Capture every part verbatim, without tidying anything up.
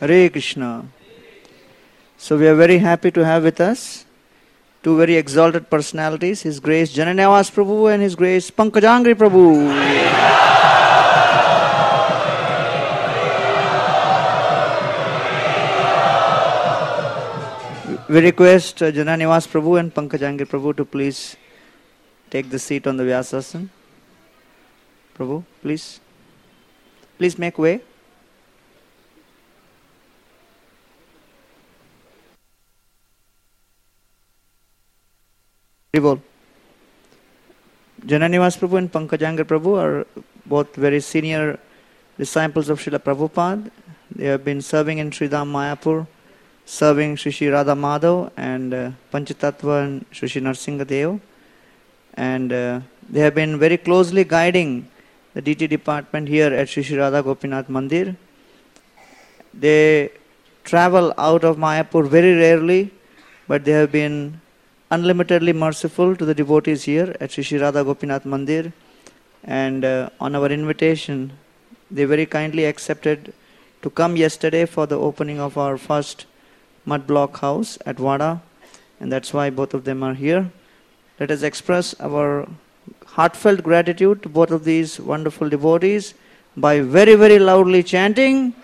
Hare Krishna. So we are very happy to have with us two very exalted personalities, His Grace Jananivas Prabhu and His Grace Pankajangri Prabhu. We request uh, Jananivas Prabhu and Pankajangri Prabhu to please take the seat on the Vyasasana. Prabhu, please. Please make way. Jananivas Prabhu and Pankajangri Prabhu are both very senior disciples of Srila Prabhupada. They have been serving in Sridham Mayapur, serving Sri Sri Radha Madhav and uh, Panchatattva and Sri Sri Narsinga Dev. And uh, they have been very closely guiding the D T department here at Sri Sri Radha Gopinath Mandir. They travel out of Mayapur very rarely, but they have been unlimitedly merciful to the devotees here at Sri Sri Radha Gopinath Mandir. And uh, on our invitation, they very kindly accepted to come yesterday for the opening of our first mud block house at Vada. And that's why both of them are here. Let us express our heartfelt gratitude to both of these wonderful devotees by very, very loudly chanting.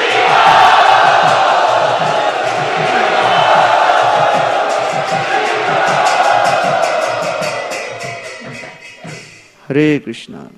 Hare Krishna.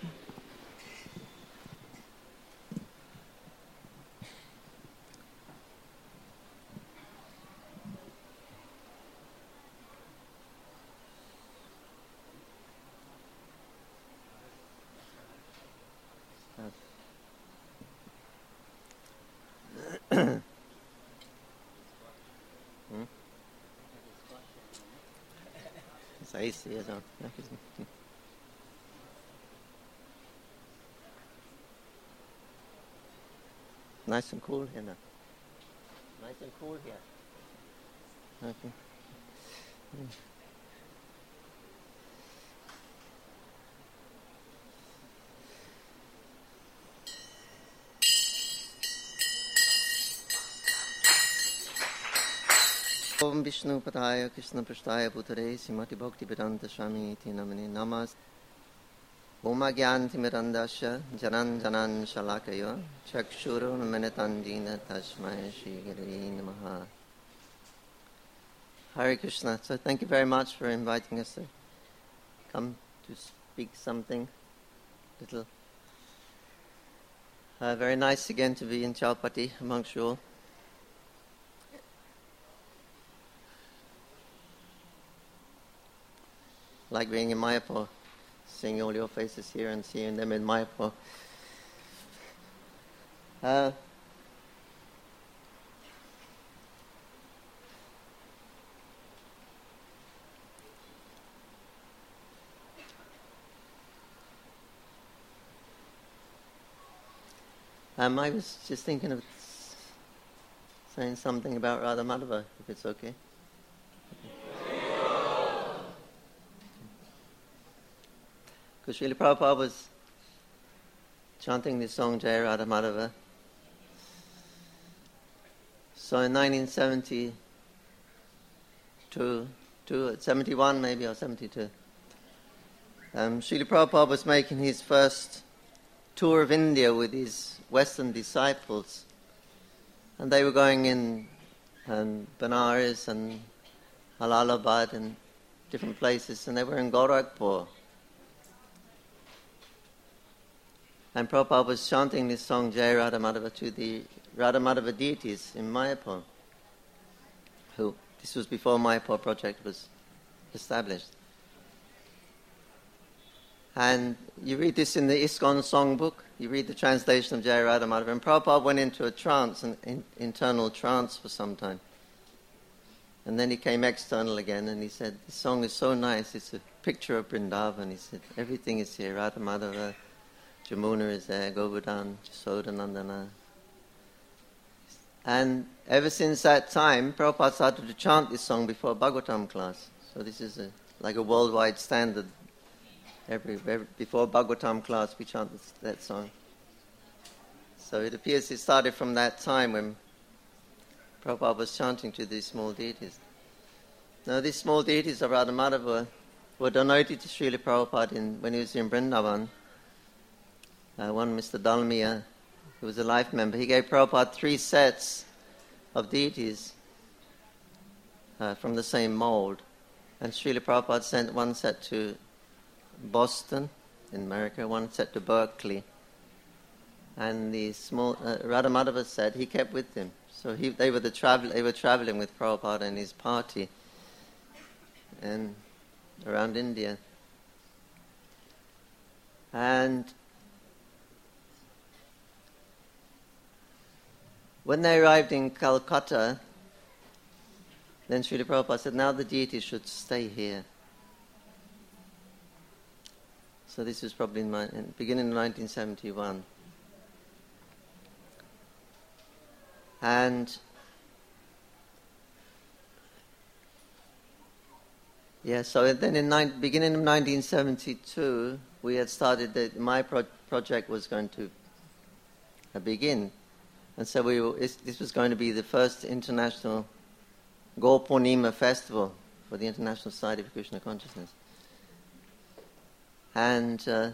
Nice and cool here now. Nice and cool here. Okay. Mm. Om Vishnu Padaya Krishna Prasthaya Bhutare Simati Bhakti Vedanta Swami Iti Namane Namas Om Agyanti Mirandasya Janan Janan Shalakaya Chakshuru Menatandina Tasmai Shri Giri Namaha. Hare Krishna. So thank you very much for inviting us to come to speak something little. Uh, very nice again to be in Chaupati amongst you all. Like being in Mayapur, seeing all your faces here and seeing them in Mayapur. Uh, um, I was just thinking of saying something about Radha Madhava, if it's okay. Because Srila Prabhupada was chanting this song, Jai Radha Madhava. So in nineteen seventy-two, two, seventy-one maybe, or seventy-two, um, Srila Prabhupada was making his first tour of India with his Western disciples. And they were going in um, Benares and Allahabad and different places, and they were in Gorakhpur. And Prabhupada was chanting this song, Jai Radha Madhava, to the Radha Madhava deities in Mayapur. Who, this was before Mayapur project was established. And you read this in the ISKCON songbook, you read the translation of Jai Radha Madhava, and Prabhupada went into a trance, an in, internal trance for some time. And then he came external again, and he said, this song is so nice, it's a picture of Vrindavan. He said, everything is here, Radha Madhava, Jamuna is there, Govardhan, Jasodanandana. And ever since that time, Prabhupada started to chant this song before Bhagavatam class. So this is a, like a worldwide standard. Every, every before Bhagavatam class, we chant this, that song. So it appears it started from that time when Prabhupada was chanting to these small deities. Now these small deities of Radhamadhava were, were donated to Srila Prabhupada in, when he was in Vrindavan. Uh, one Mister Dalmia, who was a life member, he gave Prabhupada three sets of deities uh, from the same mold. And Srila Prabhupada sent one set to Boston in America, one set to Berkeley. And the small uh, Radhamadhava set he kept with him. So he, they were the travel, they were traveling with Prabhupada and his party and around India. And when they arrived in Calcutta, then Srila Prabhupada said, now the deities should stay here. So this was probably in, my, in beginning of nineteen seventy-one. And yeah, so then in nine, beginning of nineteen seventy-two, we had started that my pro- project was going to uh, begin, and so we were, this was going to be the first international Gaur Purnima festival for the International Society for Krishna Consciousness, and uh,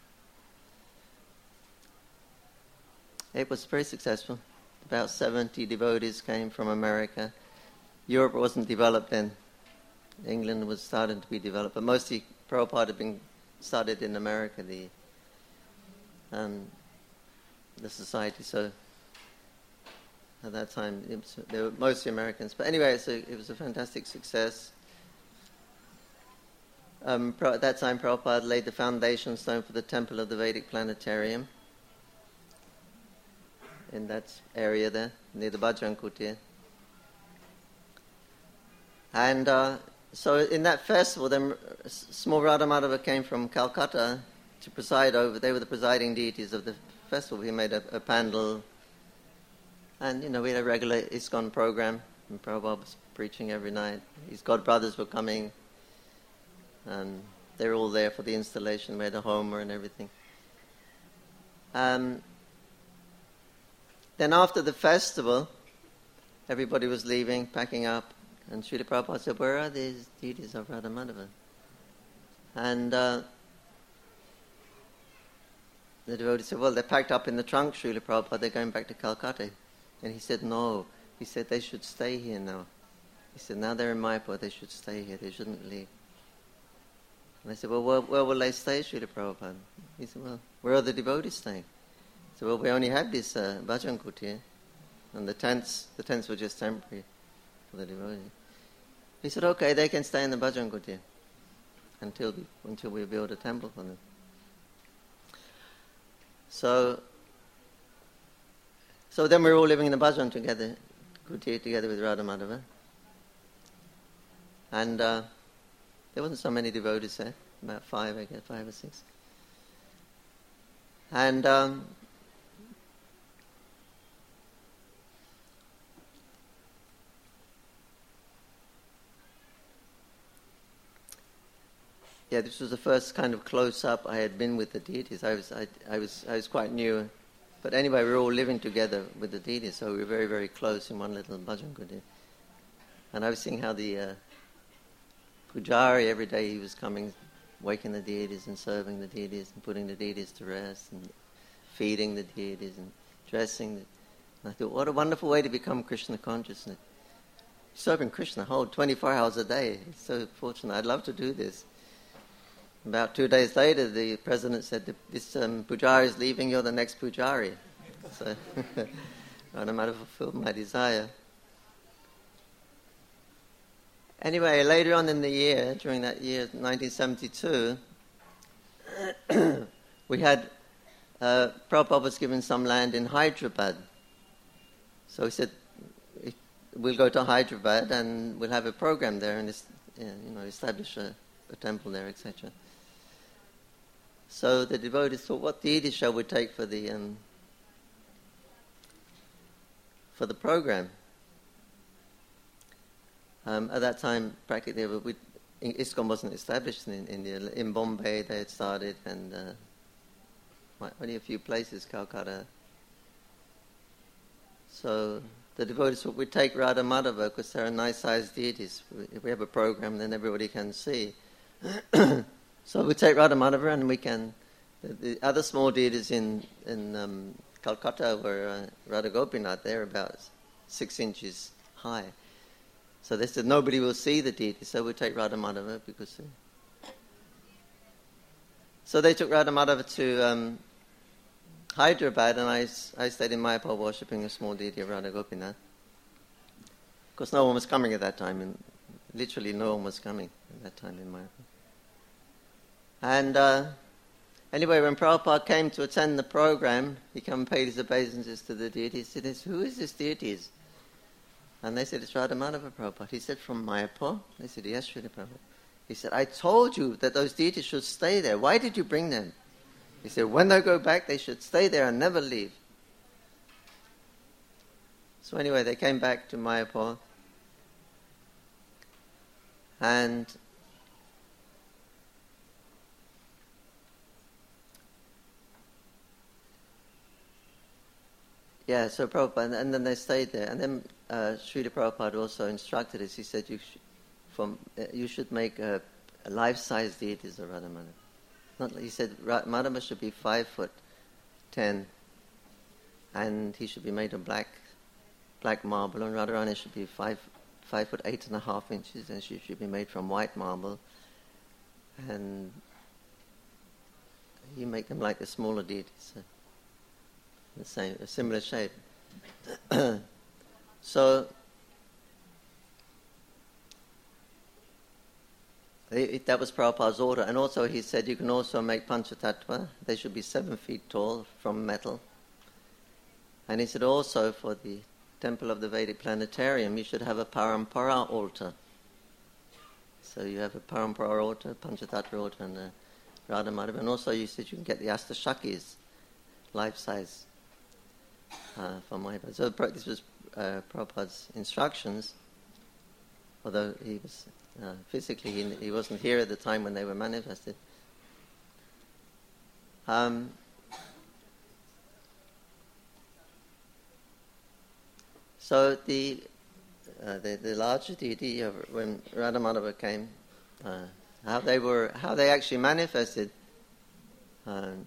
it was very successful. About seventy devotees came from America. Europe wasn't developed then. England was starting to be developed, but mostly Prabhupada had been started in America, the um, the society. So at that time, it was, they were mostly Americans. But anyway, so it was a fantastic success. Um, at that time, Prabhupada laid the foundation stone for the Temple of the Vedic Planetarium in that area there, near the Bajrang Kutir. And uh, so in that festival, then small Radhamadhava came from Calcutta to preside over. They were the presiding deities of the festival. He made a, a pandal, and you know we had a regular ISKCON program, and Prabhupada was preaching every night. His godbrothers were coming, and they were all there for the installation. We had a homer and everything. Um, Then after the festival, everybody was leaving, packing up, and Srila Prabhupada said, where are these deities of Radhamadhava? And uh, the devotee said, well, they're packed up in the trunk, Srila Prabhupada, they're going back to Calcutta. And he said, no. He said, they should stay here now. He said, now they're in Mayapur, they should stay here, they shouldn't leave. And I said, well, where, where will they stay, Srila Prabhupada? He said, well, where are the devotees staying? So, well, we only have this uh, Bhajan Kutir, and the tents, the tents were just temporary for the devotees. He said, okay, they can stay in the Bhajan Kutir until we, until we build a temple for them. So, so then we were all living in the Bhajan together, Kutir together with Radhamadhava. And uh, there wasn't so many devotees there, about five, I guess, five or six. And um, yeah, this was the first kind of close-up I had been with the deities. I was, I, I was, I was quite new, but anyway, we were all living together with the deities, so we were very, very close in one little bhajan kutir. And I was seeing how the uh, pujari every day he was coming, waking the deities and serving the deities and putting the deities to rest and feeding the deities and dressing. The, and I thought, what a wonderful way to become Krishna consciousness. Serving Krishna whole twenty-four hours a day. It's so fortunate. I'd love to do this. About two days later, the president said, this um, pujari is leaving, you're the next pujari. So I might have fulfilled my desire. Anyway, later on in the year, during that year, nineteen seventy-two, we had, uh, Prabhupada was given some land in Hyderabad. So he said, we'll go to Hyderabad and we'll have a program there and you know, establish a, a temple there, et cetera. So the devotees thought, what deity shall we take for the um, for the program? Um, at that time, practically, we, ISKCON wasn't established in India. In Bombay, they had started, and uh, only a few places, Calcutta, So the devotees would take Radha Madhava because they're nice-sized deities. If we have a program, then everybody can see. So we take Radha Madhava and we can... The, the other small deities in, in um, Calcutta were uh, Radha Gopinath. They're about six inches high. So they said nobody will see the deity, so we take Radha Madhava because... They... So they took Radha Madhava to um, Hyderabad, and I, I stayed in Mayapur worshipping a small deity of Radha Gopinath. Of course, no one was coming at that time. And literally no one was coming at that time in Mayapur. And uh, anyway, when Prabhupada came to attend the program, he came and paid his obeisances to the deity. He said, "Who is this deity?" And they said, "It's Radha Madhava, Prabhupada." He said, "From Mayapur?" They said, "Yes, Srila Prabhupada." He said, "I told you that those deities should stay there. Why did you bring them?" He said, "When they go back, they should stay there and never leave." So anyway, they came back to Mayapur. And yeah, so Prabhupada, and then they stayed there. And then uh, Srila Prabhupada also instructed us. He said, you, sh- from, uh, you should make a, a life-size deities of Radha Madhava. Not, he said Madhava should be five foot ten, and he should be made of black, black marble, and Radharani should be five, five foot eight and a half inches, and she should be made from white marble, and you make them like the smaller deities, uh, the same, a similar shape. So. It, that was Prabhupada's order. And also he said you can also make Panchatattva. They should be seven feet tall from metal. And he said also for the temple of the Vedic planetarium, you should have a Parampara altar. So you have a Parampara altar, Panchatattva altar, and a Radha Madhava. And also you said you can get the Astashakis, life-size, uh, from Mayapur. So this was uh, Prabhupada's instructions, although he was... Uh, physically, he, he wasn't here at the time when they were manifested. Um, so the, uh, the the larger deity of when Radha Madhava came, uh, how they were, how they actually manifested. Um,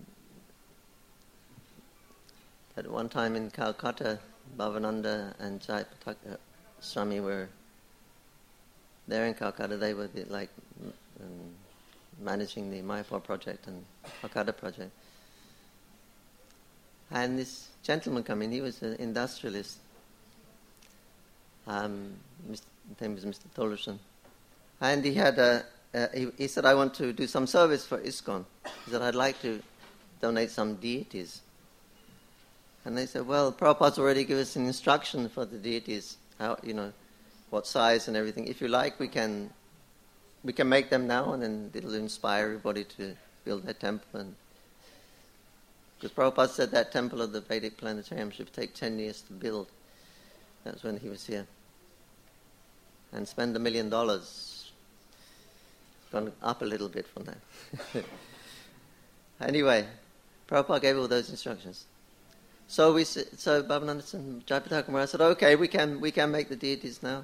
at one time in Calcutta, Bhavananda and Jayapataka Swami were. There in Calcutta, they were the, like um, managing the Mayapur project and Calcutta project. And this gentleman came in, he was an industrialist. Um, his name was Mister Toloshan. And he had a, uh, he, he said, "I want to do some service for ISKCON." He said, "I'd like to donate some deities." And they said, "Well, Prabhupada's already given us an instruction for the deities, how, you know, what size and everything. If you like, we can we can make them now, and then it'll inspire everybody to build their temple." And because Prabhupada said that temple of the Vedic planetarium should take ten years to build. That's when he was here. And spend a million dollars. Gone up a little bit from that. Anyway, Prabhupada gave all those instructions. So we so Bhavananda and Jayapataka Maharaj said, "Okay, we can we can make the deities now."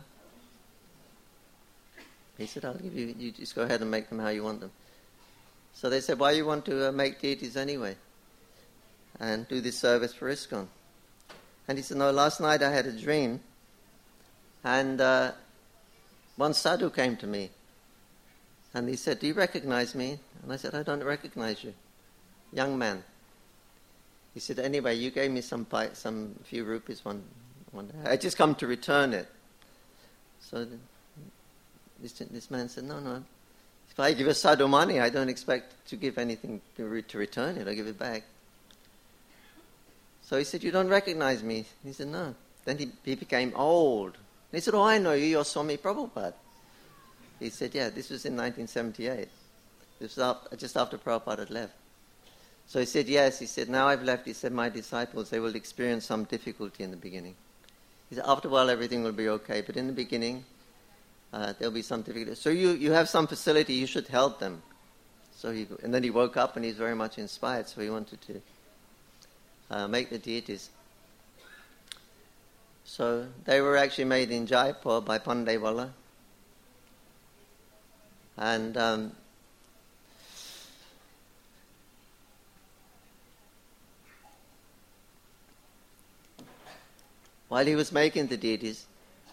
He said, "I'll give you, you just go ahead and make them how you want them." So they said, "Why you want to uh, make deities anyway? And do this service for ISKCON?" And he said, "No, last night I had a dream, and uh, one sadhu came to me, and he said, 'Do you recognize me?' And I said, 'I don't recognize you, young man.' He said, 'Anyway, you gave me some pi- some few rupees one, one day. I just come to return it.' So the, this, this man said, 'No, no. If I give a sadhu money, I don't expect to give anything to, re- to return it. I give it back.' So he said, 'You don't recognize me?' He said, 'No.' Then he, he became old. And he said, 'Oh, I know you. You're Swami Prabhupada.' He said, 'Yeah, this was in nineteen seventy-eight. This was after, just after Prabhupada had left.' So he said, 'Yes.' He said, 'Now I've left.' He said, 'My disciples, they will experience some difficulty in the beginning.' He said, 'After a while, everything will be okay. But in the beginning, uh, there'll be some difficulty. So you, you have some facility. You should help them.' So he, and then he woke up and he's very much inspired. So he wanted to uh, make the deities. So they were actually made in Jaipur by Pandewala. And um, while he was making the deities,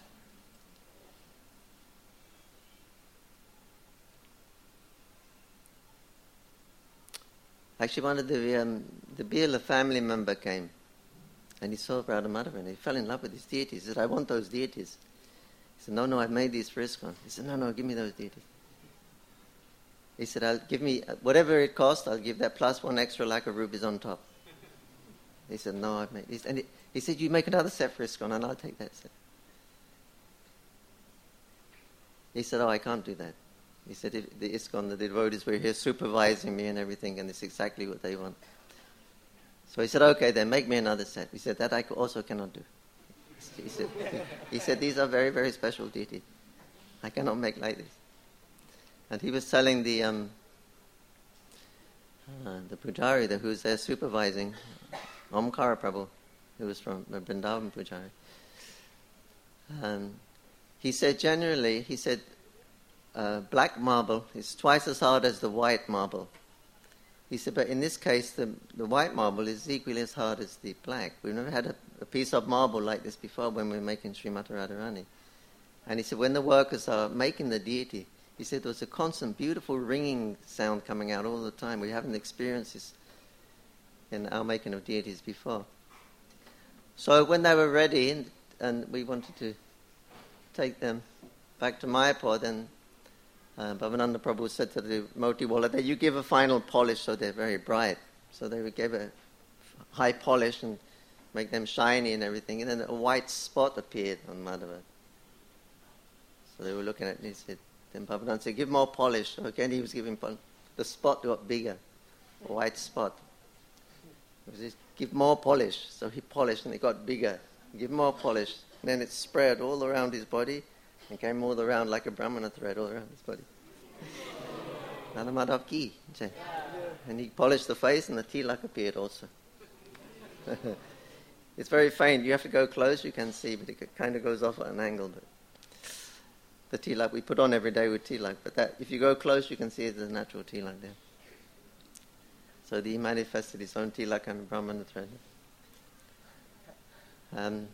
actually one of the um, the Birla family member came, and he saw Radha Madhava, and he fell in love with his deities. He said, "I want those deities." He said, "No, no, I've made these for ISKCON." He said, "No, no, give me those deities." He said, "I'll give me whatever it costs. I'll give that plus one extra lakh of rupees on top." He said, "No, I've made these." And he, he said, "You make another set for ISKCON, and I'll take that set." He said, "Oh, I can't do that." He said, if the ISKCON, the devotees were here supervising me and everything, and it's exactly what they want. So he said, "Okay, then make me another set." He said, "That I also cannot do." He said, he said, "These are very, very special deities. I cannot make like this." And he was telling the um, uh, the Pujari the, who's there supervising, Omkara Prabhu, who was from uh, Vrindavan Pujari. Um, he said generally, he said, uh, black marble is twice as hard as the white marble. He said, but in this case, the, the white marble is equally as hard as the black. We've never had a, a piece of marble like this before when we were making Srimati Radharani. And he said, when the workers are making the deity, he said there was a constant, beautiful ringing sound coming out all the time. We haven't experienced this in our making of deities before. So when they were ready, and, and we wanted to take them back to Mayapur, then Uh, Bhavananda Prabhu said to the Moti Wala that you give a final polish so they're very bright. So they would give a high polish and make them shiny and everything. And then a white spot appeared on Madhava. So they were looking at it and he said, then Bhavananda said, give more polish. So again he was giving polish. The spot got bigger, a white spot. He said, give more polish. So he polished and it got bigger. Give more polish. And then it spread all around his body. And came all around like a Brahmana thread all around his body. Radha Madhav ki. And he polished the face and the tilak appeared also. It's very faint. You have to go close, you can see, but it kind of goes off at an angle. But the tilak we put on every day with tilak. But that, if you go close, you can see there's a natural tilak there. So he manifested his own tilak and Brahmana thread. Um,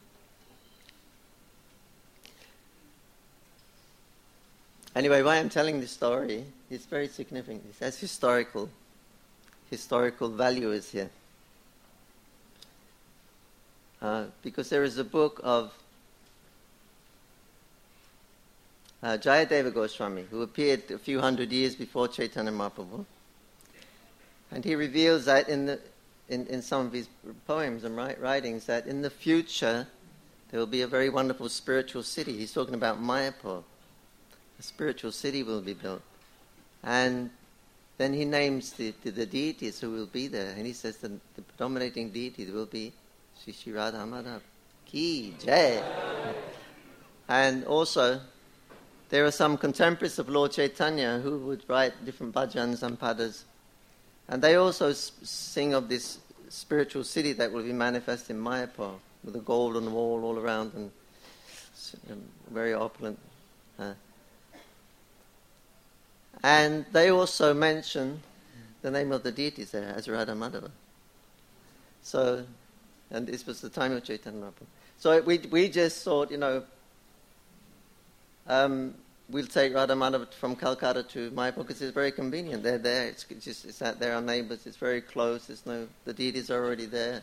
Anyway, why I'm telling this story is very significant. It has historical, historical value is here. Uh, because there is a book of uh, Jayadeva Goswami, who appeared a few hundred years before Chaitanya Mahaprabhu. And he reveals that in, the, in, in some of his poems and write, writings that in the future there will be a very wonderful spiritual city. He's talking about Mayapur. A spiritual city will be built. And then he names the, the, the deities who will be there. And he says the, the predominating deity will be Sri Sri Radha Madhav Ki Jai. And also, there are some contemporaries of Lord Chaitanya who would write different bhajans and padas. And they also sing of this spiritual city that will be manifest in Mayapur with a golden wall all around and very opulent. Uh, And they also mention the name of the deities there as Radha Madhava. So, and this was the time of Chaitanya Mahaprabhu. So we we just thought, you know, um, we'll take Radha Madhava from Calcutta to Mayapur because it's very convenient. They're there. It's just it's that they're our neighbours. It's very close. There's no the deities are already there.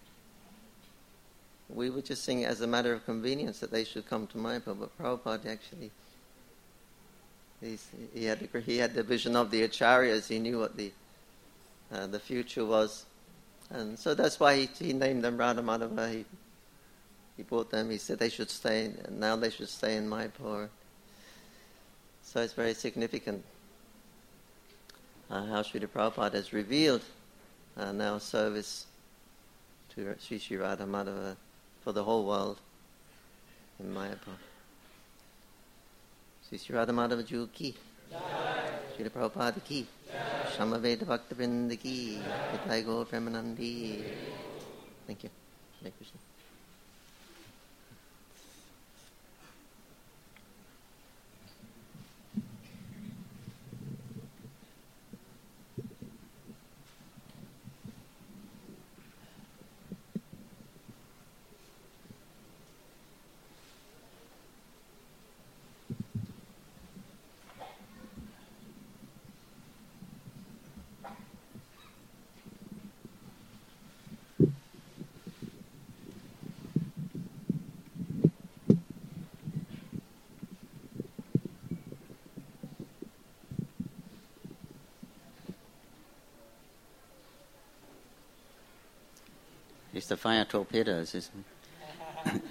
We were just saying as a matter of convenience that they should come to Mayapur, but Prabhupada actually. He's, he had the, he had the vision of the acharyas. He knew what the uh, the future was, and so that's why he, he named them Radha Madhava. He he brought them. He said they should stay. In, and now they should stay in Mayapur. So it's very significant uh, how Srila Prabhupada has revealed uh, now service to Sri Sri Radha Madhava for the whole world in Mayapur. Sri Sri Radha Madhava Ju ki, Srila Prabhupada ki, Samaveda Bhakta Vrinda ki, Nitai Gaur Premanandi. Thank you. Hare Krishna. It's the fire torpedoes, isn't it?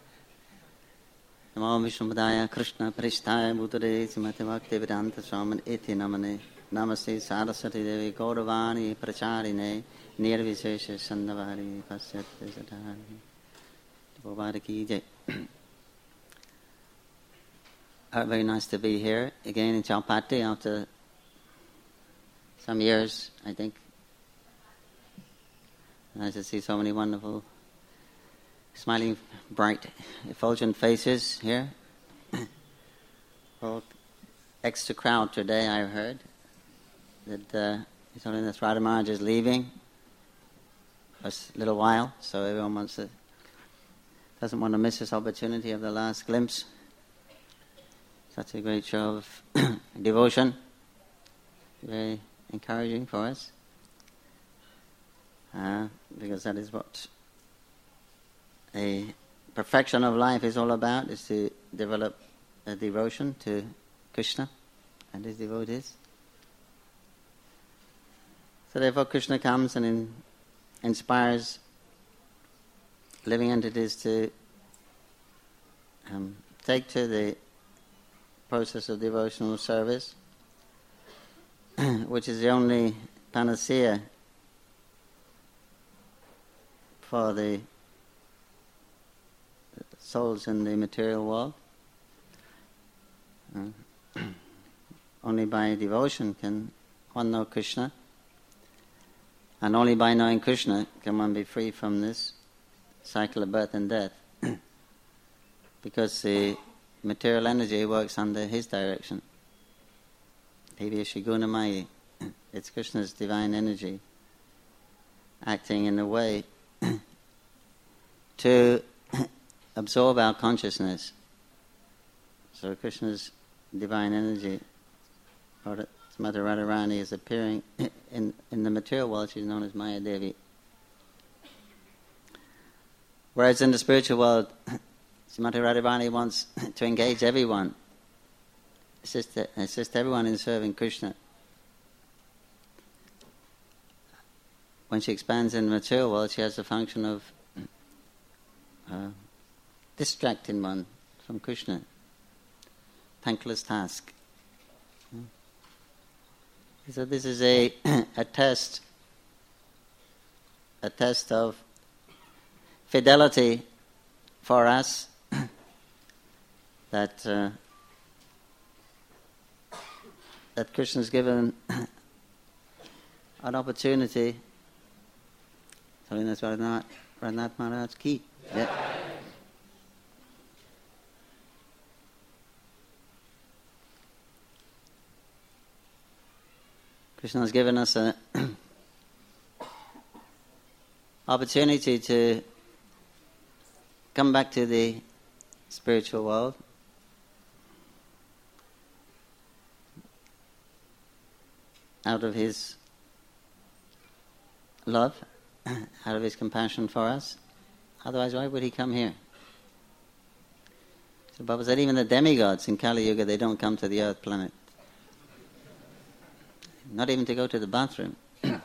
Namo Vishnupadaya Krishna Parishthaya Bhutare Srimati Bhaktivedanta Swami Iti Namane Namaste Saraswati Devi Gauravani Pracharine Nirvishesha Sandavari Pasyate Sadhari Bhavara Jai. Very nice to be here again in Chowpatty after some years, I think. Nice to see so many wonderful, smiling, bright, effulgent faces here. Well, extra crowd today, I heard. That uh, His Holiness Radha Maharaj is leaving for a little while, so everyone wants to, doesn't want to miss this opportunity of the last glimpse. Such a great show of devotion. Very encouraging for us. Uh, because that is what a perfection of life is all about, is to develop a devotion to Krishna and his devotees. So therefore Krishna comes and in, inspires living entities to um, take to the process of devotional service, which is the only panacea for the souls in the material world. Uh, only by devotion can one know Krishna, and only by knowing Krishna can one be free from this cycle of birth and death, because the material energy works under his direction. Divya Gunamayi. It's Krishna's divine energy acting in a way to absorb our consciousness. So Krishna's divine energy, or Mother Radharani, is appearing in, in the material world. She's known as Maya Devi. Whereas in the spiritual world, Srimati Radharani wants to engage everyone, assist, assist everyone in serving Krishna. When she expands in the material world, she has the function of uh, distracting one from Krishna. Thankless task. So this is a a test, a test of fidelity for us, that uh, that Krishna has given an opportunity. Holiness Radhanath Maharaj ki. Yeah. Krishna has given us an opportunity to come back to the spiritual world, out of his love, out of his compassion for us. Otherwise, why would he come here? So Baba said even the demigods in Kali Yuga, they don't come to the earth planet. Not even to go to the bathroom.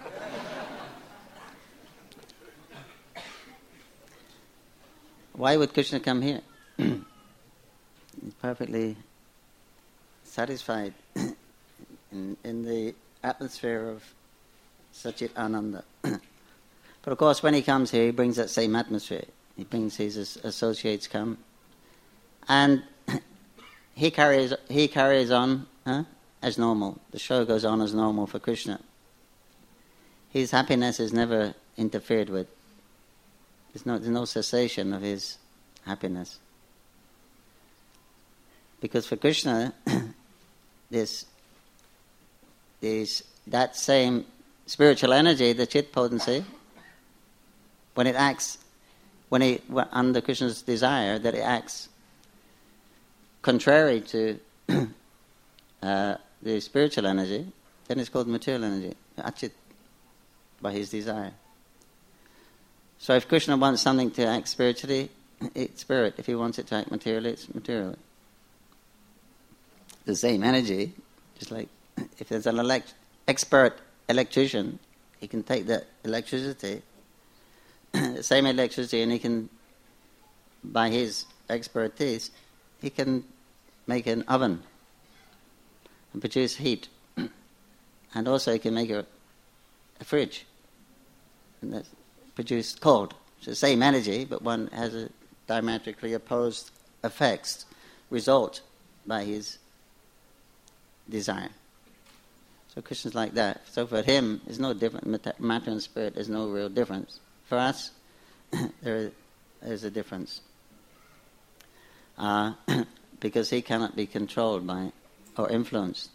Why would Krishna come here? He's perfectly satisfied in, in the atmosphere of Satchit Ananda. But of course, when he comes here, he brings that same atmosphere. He brings his associates come, and he carries he carries on huh, as normal. The show goes on as normal for Krishna. His happiness is never interfered with. There's no there's no cessation of his happiness, because for Krishna, this is that same spiritual energy, the chit potency. When it acts, when it under Krishna's desire, that it acts contrary to uh, the spiritual energy, then it's called material energy, achit, by his desire. So if Krishna wants something to act spiritually, it's spirit. If he wants it to act materially, it's material. The same energy, just like if there's an elect- expert electrician, he can take that electricity the same electricity, and he can, by his expertise, he can make an oven and produce heat. And also he can make a, a fridge and that's produce cold. It's the same energy, but one has a diametrically opposed effects result by his desire. So Krishna's like that. So for him, there's no difference. Matter and spirit, there's no real difference. For us, there is a difference. Uh, because he cannot be controlled by or influenced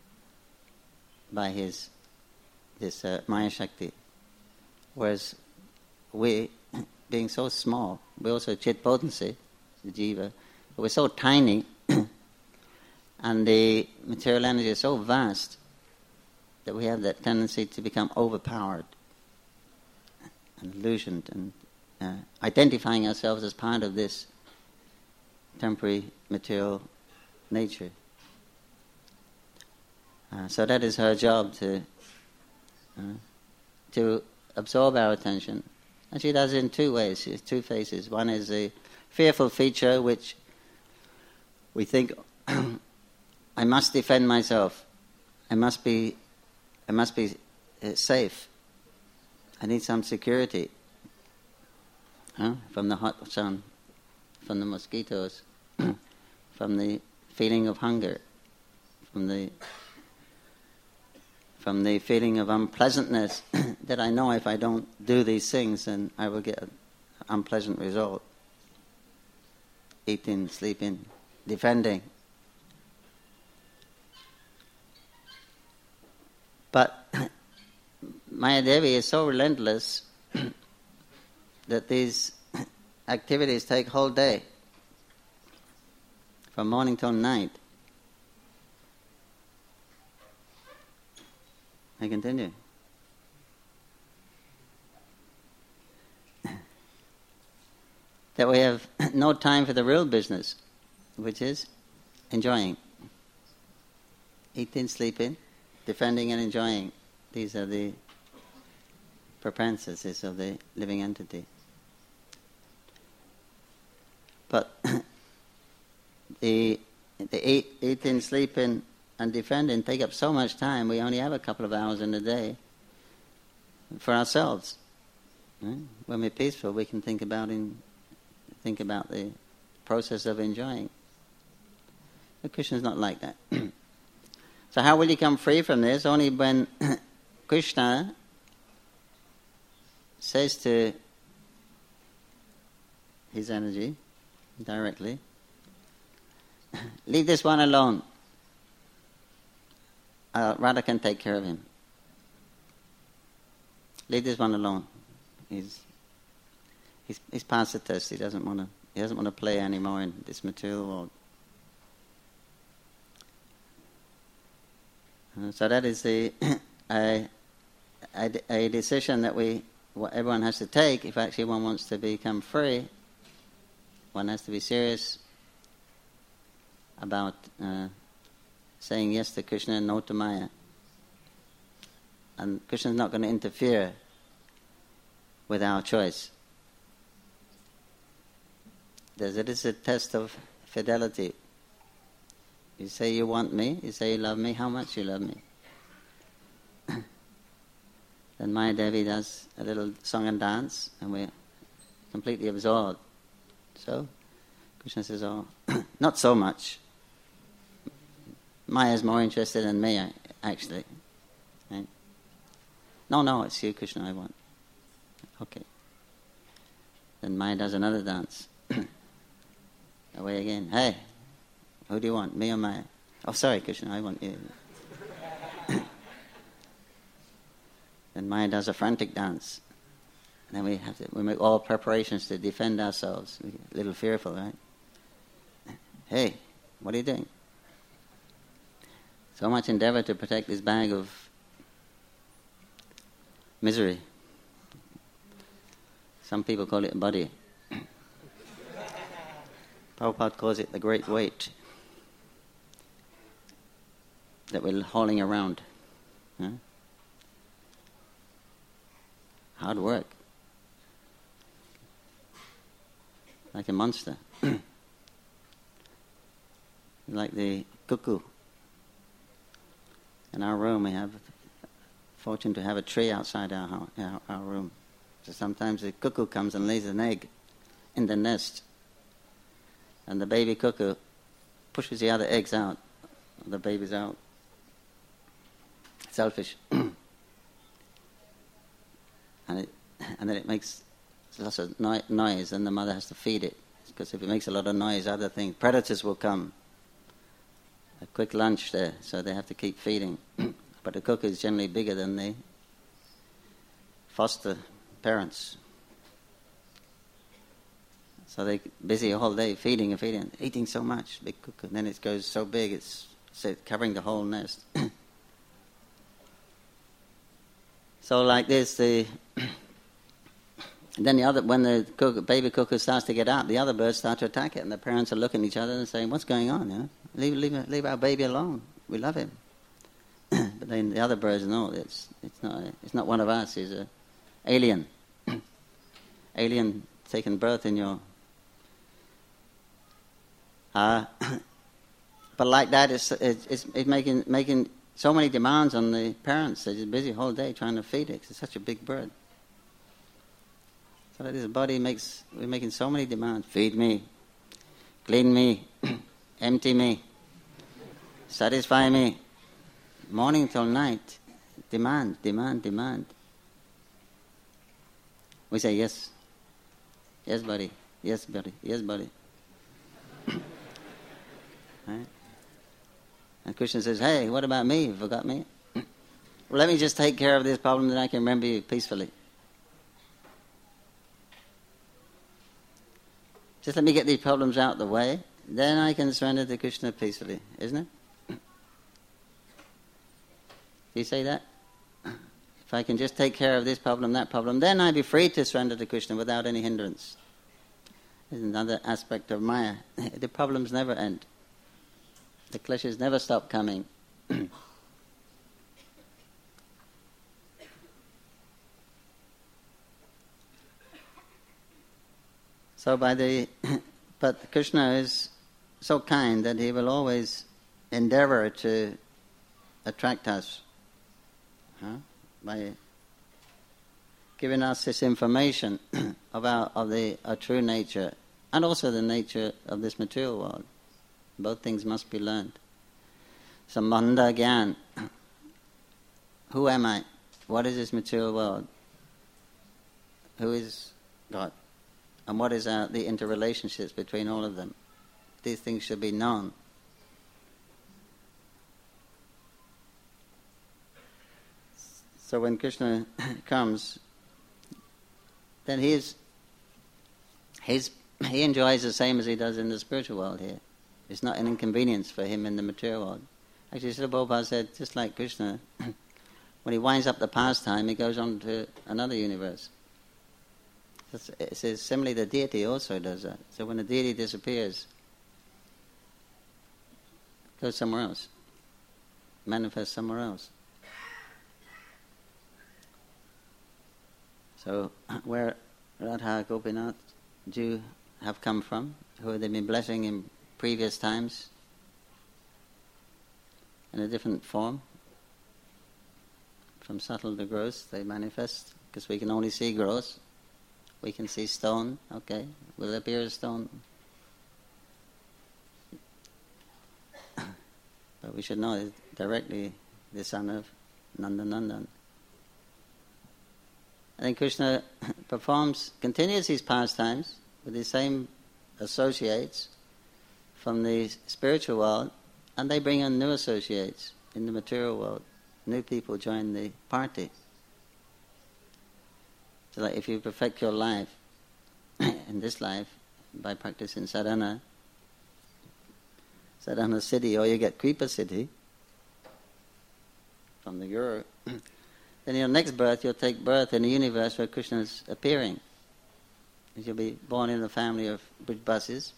by his this uh, Maya Shakti. Whereas we, being so small, we also chit potency, the jiva, but we're so tiny and the material energy is so vast that we have that tendency to become overpowered and illusioned and uh, identifying ourselves as part of this temporary material nature. Uh, so that is her job, to uh, to absorb our attention. And she does it in two ways. She has two faces. One is a fearful feature, which we think, I must defend myself. I must be, I must be uh, safe. I need some security huh? from the hot sun, from the mosquitoes, from the feeling of hunger, from the from the feeling of unpleasantness that I know if I don't do these things, then I will get an unpleasant result. Eating, sleeping, defending. But Maya Devi is so relentless that these activities take whole day, from morning till night. I continue. That we have no time for the real business, which is enjoying. Eating, sleeping, defending and enjoying. These are the propensities of the living entity. But the the eat, eating, sleeping and defending take up so much time, we only have a couple of hours in a day for ourselves. Right? When we're peaceful, we can think about in, think about the process of enjoying. But Krishna's not like that. So how will you come free from this? Only when Krishna says to his energy directly, leave this one alone. Uh, Radha can take care of him. Leave this one alone. He's he's he's past the test. He doesn't want to. He doesn't want to play anymore in this material world. Uh, so that is the a, a a decision that we what everyone has to take. If actually one wants to become free, one has to be serious about Uh, saying yes to Krishna and no to Maya. And Krishna's not going to interfere with our choice. It is a test of fidelity. You say you want me, you say you love me, how much you love me. Then Maya Devi does a little song and dance, and we're completely absorbed. So Krishna says, oh, not so much. Maya's more interested in me, actually. Right? No, no, it's you, Krishna, I want. Okay. Then Maya does another dance. Away again. Hey, who do you want, me or Maya? Oh, sorry, Krishna, I want you. Then Maya does a frantic dance. And then we have to, we make all preparations to defend ourselves. We're a little fearful, right? Hey, what are you doing? So much endeavor to protect this bag of misery. Some people call it a body. Prabhupada calls it the great weight that we're hauling around. Huh? Hard work. like a monster. Like the cuckoo. In our room, we have the fortune to have a tree outside our, house, our, our room. So sometimes the cuckoo comes and lays an egg in the nest. And the baby cuckoo pushes the other eggs out. The baby's out. Selfish. and it, and then it makes lots of no- noise, and the mother has to feed it. Because if it makes a lot of noise, other things, predators will come. A quick lunch there, so they have to keep feeding. But the cuckoo is generally bigger than the foster parents. So they're busy all day feeding and feeding, eating so much, big cuckoo. And then it goes so big, it's, it's covering the whole nest. So like this, the and then the other, when the cuckoo, baby cuckoo starts to get out, the other birds start to attack it, and the parents are looking at each other and saying, "What's going on? You know? Leave, leave, leave our baby alone. We love him." But then the other birds know it's it's not it's not one of us. He's an alien, alien taking birth in your. Uh, but like that, it's it's, it's, it's making making so many demands on the parents. They're just busy all day trying to feed it. It's such a big bird. So that his body makes, we're making so many demands. Feed me, clean me, empty me, satisfy me. Morning till night, demand, demand, demand. We say yes, yes, buddy, yes, buddy, yes, buddy. Right? And Krishna says, "Hey, what about me? You forgot me? Well, let me just take care of this problem, then I can remember you peacefully. Just let me get these problems out of the way, then I can surrender to Krishna peacefully," isn't it? Do you say that? If I can just take care of this problem, that problem, then I'll be free to surrender to Krishna without any hindrance. There's another aspect of Maya. The problems never end. The kleshas never stop coming. So by the, but Krishna is so kind that he will always endeavor to attract us, huh? By giving us this information of our of the our true nature and also the nature of this material world. Both things must be learned. Sambandha Gyan. Who am I? What is this material world? Who is God? And what is our, the interrelationships between all of them? These things should be known. So when Krishna comes, then he is, he's, he enjoys the same as he does in the spiritual world here. It's not an inconvenience for him in the material world. Actually, Srila Prabhupada said, just like Krishna, when he winds up the pastime, he goes on to another universe. It says similarly the deity also does that. So when the deity disappears, it goes somewhere else, manifests somewhere else. So where Radha Gopinath Jew have come from, who have they been blessing in previous times in a different form, from subtle to gross, they manifest, because we can only see gross. We can see stone, okay, will appear as stone. But we should know it's directly the son of Nandanandan. And then Krishna performs, continues his pastimes with the same associates from the spiritual world, and they bring in new associates in the material world. New people join the party. So like if you perfect your life in this life by practicing sadhana, sadhana siddhi, or you get kripa siddhi from the Guru, then in your next birth you'll take birth in a universe where Krishna is appearing. You'll be born in a family of Brijbasis.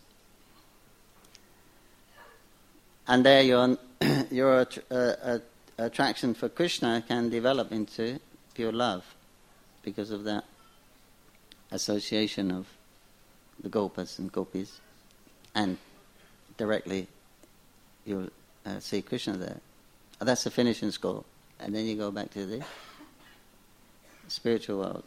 And there your, your uh, uh, attraction for Krishna can develop into pure love because of that association of the gopas and gopis, and directly you'll uh, see Krishna there. That's the finishing score. And then you go back to the spiritual world.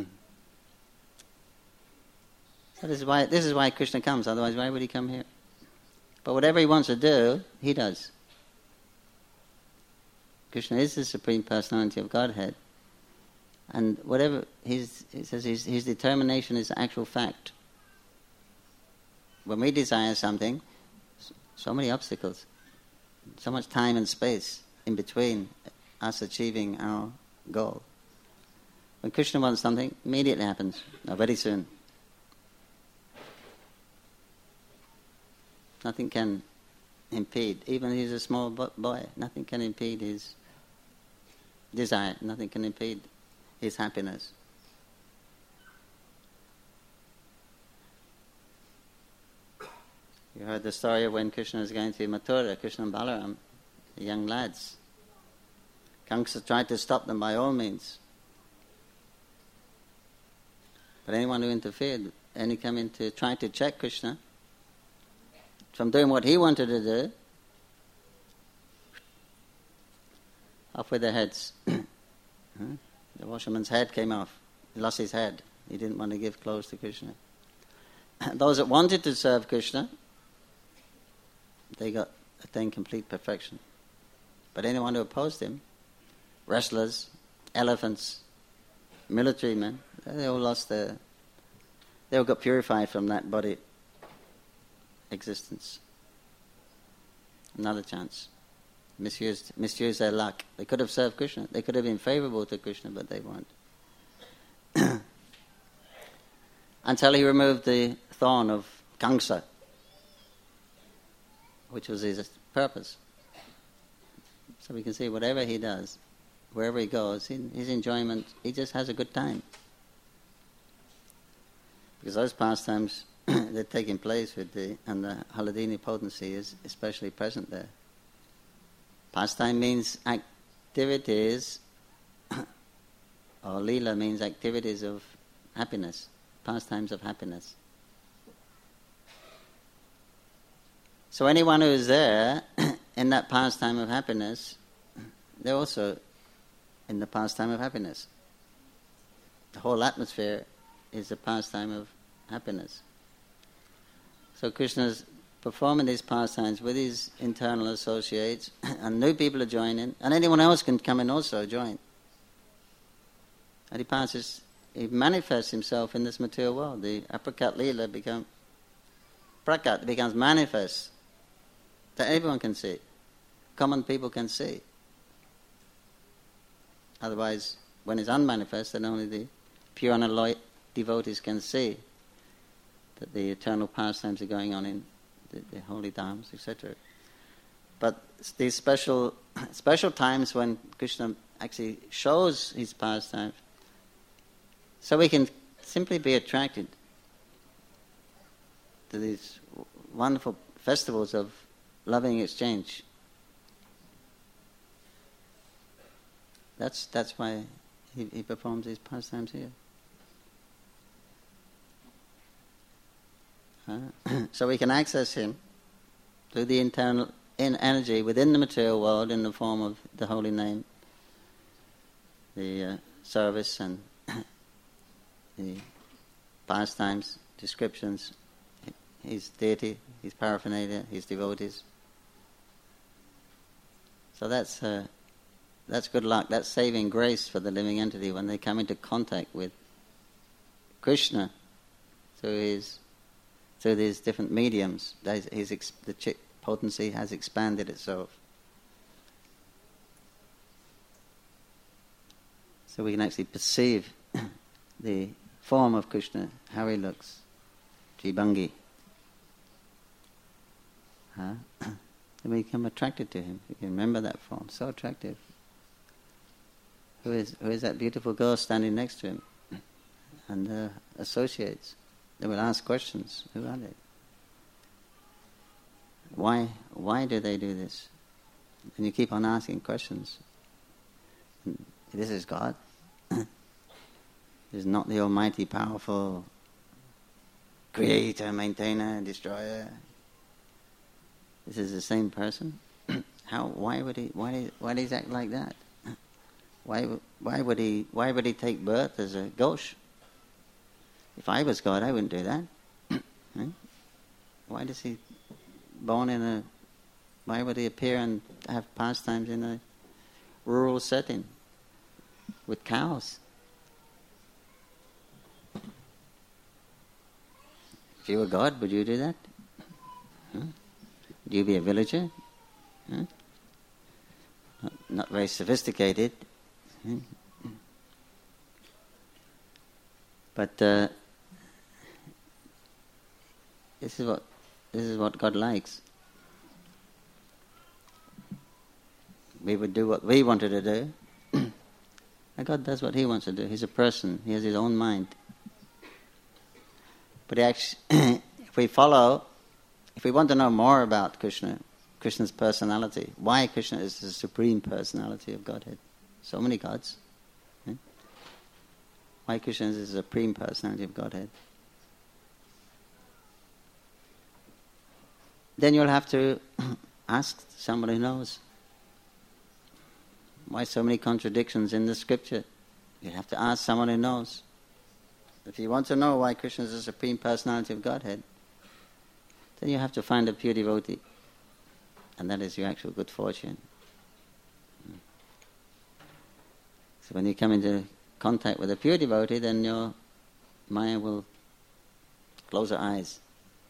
So this is why this is why Krishna comes. Otherwise, why would he come here? But whatever he wants to do, he does. Krishna is the Supreme Personality of Godhead, and whatever his, he says, his, his determination is actual fact. When we desire something, so many obstacles, so much time and space in between us achieving our goal. When Krishna wants something, immediately happens, or very soon. Nothing can impede, even if he's a small boy, nothing can impede his desire, nothing can impede his happiness. You heard the story of when Krishna was going to Mathura, Krishna and Balaram, the young lads. Kamsa tried to stop them by all means. But anyone who interfered, any come in to try to check Krishna from doing what he wanted to do, off with their heads. The washerman's head came off. He lost his head. He didn't want to give clothes to Krishna. Those that wanted to serve Krishna, they got attained complete perfection. But anyone who opposed him, wrestlers, elephants, military men, they all lost their, they all got purified from that body existence. Another chance. Misused, misused their luck. They could have served Krishna. They could have been favorable to Krishna, but they weren't. Until he removed the thorn of Kamsa, which was his purpose. So we can see whatever he does, wherever he goes, in his enjoyment, he just has a good time. Because those pastimes, they're taking place with the, and the Haladini potency is especially present there. Pastime means activities, or lila means activities of happiness, pastimes of happiness. So anyone who is there in that pastime of happiness, they're also in the pastime of happiness. The whole atmosphere is a pastime of happiness. So Krishna's performing these pastimes with his internal associates, and new people are joining, and anyone else can come and also join. And he passes, he manifests himself in this material world. The aprakat lila becomes prakat, becomes manifest that everyone can see, common people can see. Otherwise, when it's unmanifest, then only the pure and alloyed devotees can see that the eternal pastimes are going on in the, the holy dharmas, et cetera. But these special special times when Krishna actually shows his pastimes, so we can simply be attracted to these wonderful festivals of loving exchange. That's that's why he, he performs these pastimes here. Uh, so we can access him through the internal in energy within the material world in the form of the holy name, the uh, service and the pastimes, descriptions, his deity, his paraphernalia, his devotees. So that's uh, that's good luck. That's saving grace for the living entity when they come into contact with Krishna through his through these different mediums. His, his, the potency has expanded itself. So we can actually perceive the form of Krishna, how he looks. Jibangi. Huh? And we become attracted to him. We can remember that form. So attractive. Who is who is that beautiful girl standing next to him? And uh, associates. They will ask questions. Who are they? Why why do they do this? And you keep on asking questions. And this is God. This is not the almighty, powerful creator, maintainer, destroyer. This is the same person. How? Why would he? Why? Why does he act like that? Why? Why would he? Why would he take birth as a ghosh? If I was God, I wouldn't do that. Right? Why does he born in a? Why would he appear and have pastimes in a rural setting with cows? If you were God, would you do that? Huh? Would you be a villager? Huh? Not, not very sophisticated. Huh? But uh, this is what this is what God likes. We would do what we wanted to do, and God does what He wants to do. He's a person. He has His own mind. But actually, if we follow, if we want to know more about Krishna, Krishna's personality, why Krishna is the supreme personality of Godhead, so many gods, right? Why Krishna is the supreme personality of Godhead, then you'll have to ask somebody who knows. Why so many contradictions in the scripture? You have to ask someone who knows. If you want to know why Krishna is the supreme personality of Godhead, then you have to find a pure devotee, and that is your actual good fortune. So when you come into contact with a pure devotee, then your Maya will close her eyes.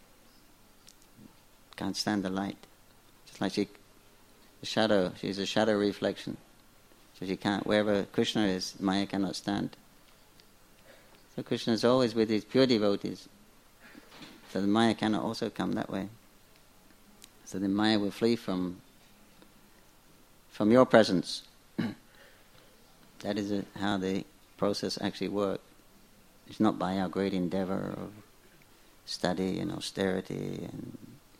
Can't stand the light. Just like she, the shadow, she's a shadow reflection. So she can't, wherever Krishna is, Maya cannot stand. So Krishna is always with his pure devotees. So the Maya cannot also come that way. So the Maya will flee from from your presence. That is a, how the process actually works. It's not by our great endeavor of study and austerity and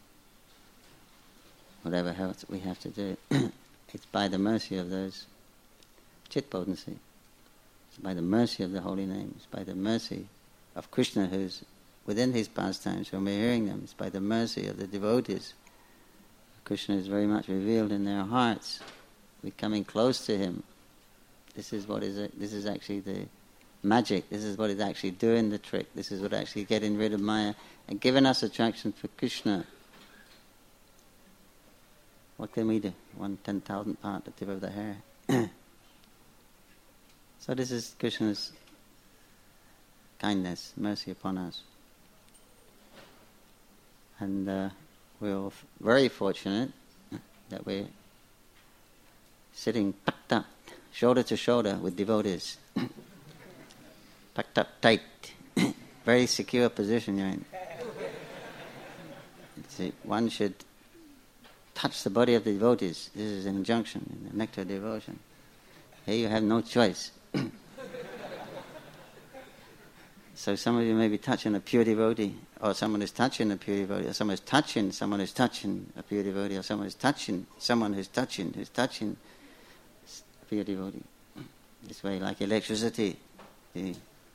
whatever else we have to do. It's by the mercy of those chit potency. It's by the mercy of the holy name. It's by the mercy of Krishna who's within his pastimes when we're hearing them. It's by the mercy of the devotees. Krishna is very much revealed in their hearts. We're coming close to him. This is what is it. This is actually the magic. This is what is actually doing the trick. This is what actually getting rid of Maya and giving us attraction for Krishna. What can we do? One ten thousandth part the tip of the hair. So this is Krishna's kindness, mercy upon us. And uh, we're very fortunate that we're sitting packed up, shoulder to shoulder with devotees. Packed up tight. Very secure position you're in. See, one should touch the body of the devotees. This is an injunction in the nectar of devotion. Here you have no choice. So some of you may be touching a pure devotee, or someone is touching a pure devotee, or someone is touching someone who's touching a pure devotee, or someone is touching someone who's touching who's touching a pure devotee. This way, like electricity, the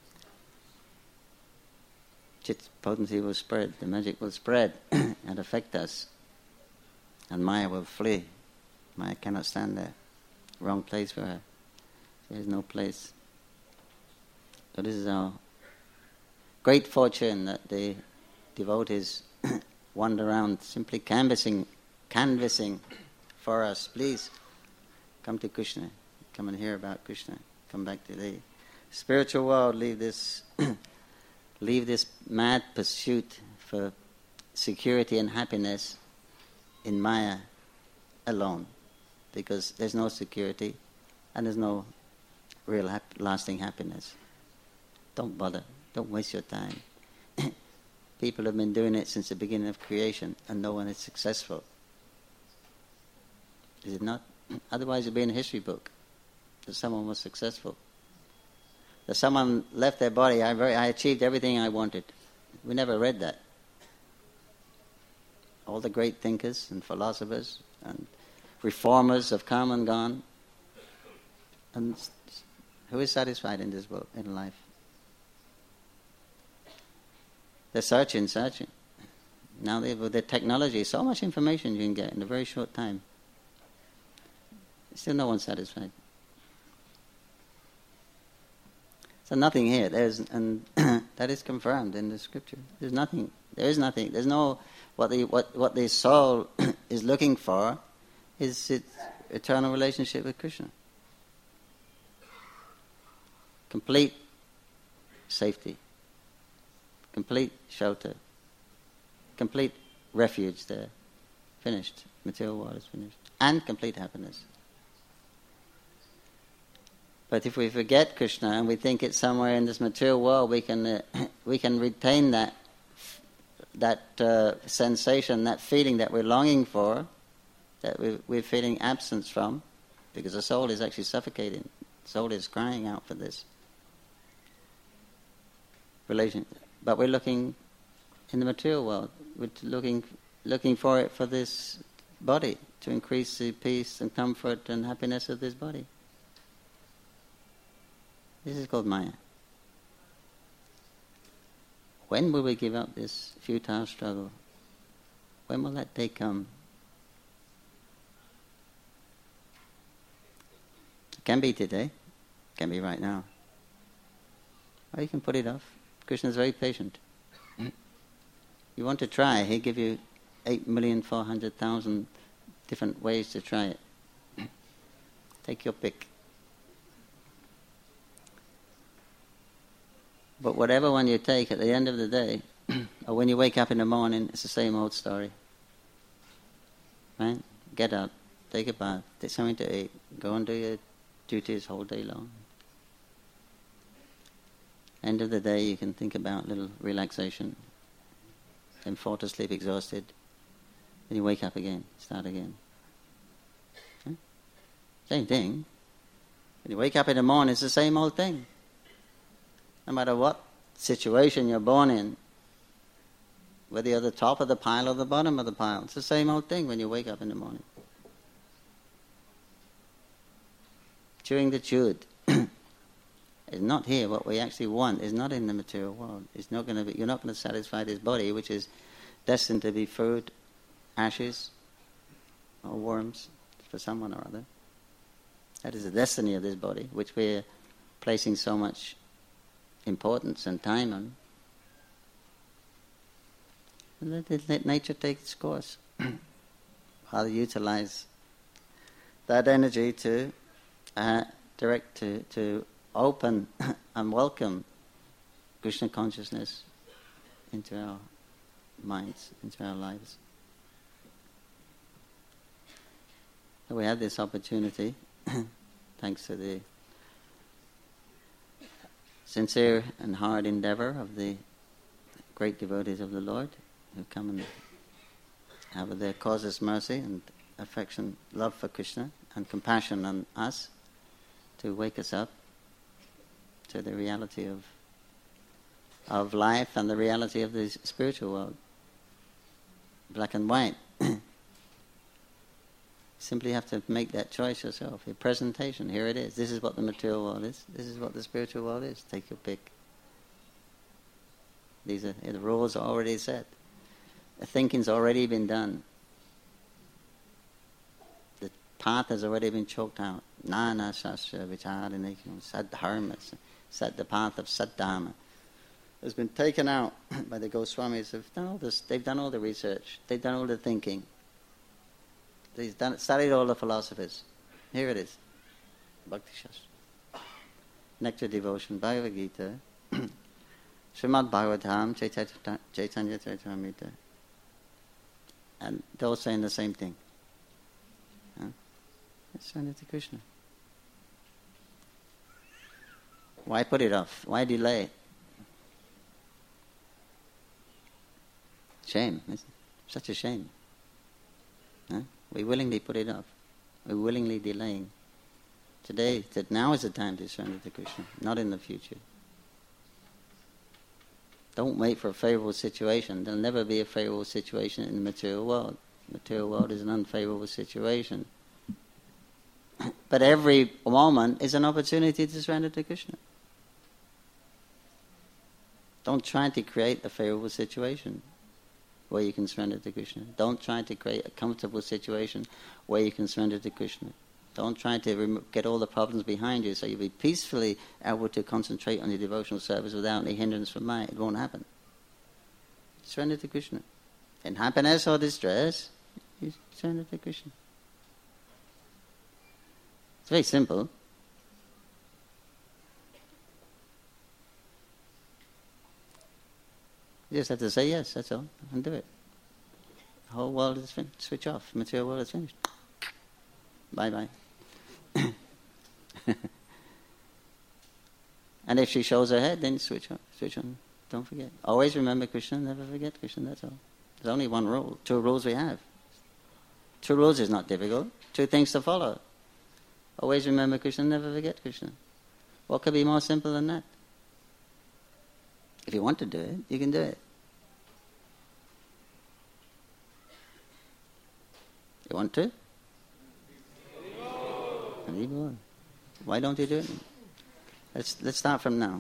chit potency will spread, the magic will spread and affect us, and Maya will flee. Maya cannot stand there. Wrong place for her. There is no place. So this is our great fortune that the devotees wander around simply canvassing, canvassing for us. Please come to Krishna. Come and hear about Krishna. Come back to the spiritual world. Leave this, leave this mad pursuit for security and happiness in Maya alone, because there's no security and there's no real hap- lasting happiness. Don't bother. Don't waste your time. People have been doing it since the beginning of creation and no one is successful. Is it not? Otherwise it would be in a history book that someone was successful. That someone left their body, I, very, I achieved everything I wanted. We never read that. All the great thinkers and philosophers and reformers have come and gone. And who is satisfied in this world, in life? They're searching, searching. Now they, with the technology, so much information you can get in a very short time. Still no one's satisfied. So nothing here. There's, and that is confirmed in the scripture. There's nothing. There is nothing. There's no what the what what the soul is looking for is its eternal relationship with Krishna. Complete safety, complete shelter, complete refuge there. Finished. Material world is finished. And complete happiness. But if we forget Krishna and we think it's somewhere in this material world, we can uh, we can retain that that uh, sensation, that feeling that we're longing for, that we're, we're feeling absence from, because the soul is actually suffocating. The soul is crying out for this relation. But we're looking in the material world. We're looking looking for it for this body, to increase the peace and comfort and happiness of this body. This is called Maya. When will we give up this futile struggle? When will that day come? It can be today. It can be right now. Or you can put it off. Krishna is very patient. You want to try, he'll give you eight million four hundred thousand different ways to try it. Take your pick. But whatever one you take, at the end of the day, or when you wake up in the morning, it's the same old story. Right? Get up, take a bath, take something to eat, go and do your duties whole day long. End of the day, you can think about a little relaxation, then fall to sleep exhausted, then you wake up again, start again. Okay? Same thing. When you wake up in the morning, it's the same old thing. No matter what situation you're born in, whether you're the top of the pile or the bottom of the pile, it's the same old thing when you wake up in the morning. Chewing the chewed is not here. What we actually want is not in the material world. It's not going to be. You're not going to satisfy this body, which is destined to be food, ashes, or worms for someone or other. That is the destiny of this body, which we're placing so much importance and time on. Let, it, let nature take its course. Rather utilize that energy to uh, direct to, to open and welcome Krishna consciousness into our minds, into our lives. So we have this opportunity, thanks to the sincere and hard endeavor of the great devotees of the Lord, who come and have of their causeless mercy and affection, love for Krishna, and compassion on us, to wake us up to the reality of of life and the reality of the spiritual world. Black and white. Simply have to make that choice yourself. Your presentation, here it is. This is what the material world is. This is what the spiritual world is. Take your pick. These are the rules are already set. The thinking's already been done. The path has already been chalked out. Nana Shastra Vicharane, Sadharma, set the path of Saddharma. Has been taken out by the Goswamis. Have done all this. They've done all the research. They've done all the thinking. They've done, studied all the philosophers. Here it is. Bhakti Shastra. Nectar Devotion, Bhagavad Gita, Srimad Bhagavatam, Chaitanya Charitamrita. And they're all saying the same thing. Huh? Let's surrender to Krishna. Why put it off? Why delay? Shame. It's such a shame. Huh? We willingly put it off. We're willingly delaying. Today, that now is the time to surrender to Krishna, not in the future. Don't wait for a favorable situation. There'll never be a favorable situation in the material world. The material world is an unfavorable situation. But every moment is an opportunity to surrender to Krishna. Don't try to create a favorable situation where you can surrender to Krishna. Don't try to create a comfortable situation where you can surrender to Krishna. Don't try to rem- get all the problems behind you so you'll be peacefully able to concentrate on your devotional service without any hindrance from mind. It won't happen. Surrender to Krishna. In happiness or distress, you surrender to Krishna. It's very simple. You just have to say yes, that's all, and do it. The whole world is finished. Switch off. The material world is finished. Bye-bye. And if she shows her head, then switch on. Switch on. Don't forget. Always remember Krishna, never forget Krishna, that's all. There's only one rule. Two rules we have. Two rules is not difficult. Two things to follow. Always remember Krishna, never forget Krishna. What could be more simple than that? If you want to do it, you can do it. You want to? Why don't you do it? Let's let's start from now.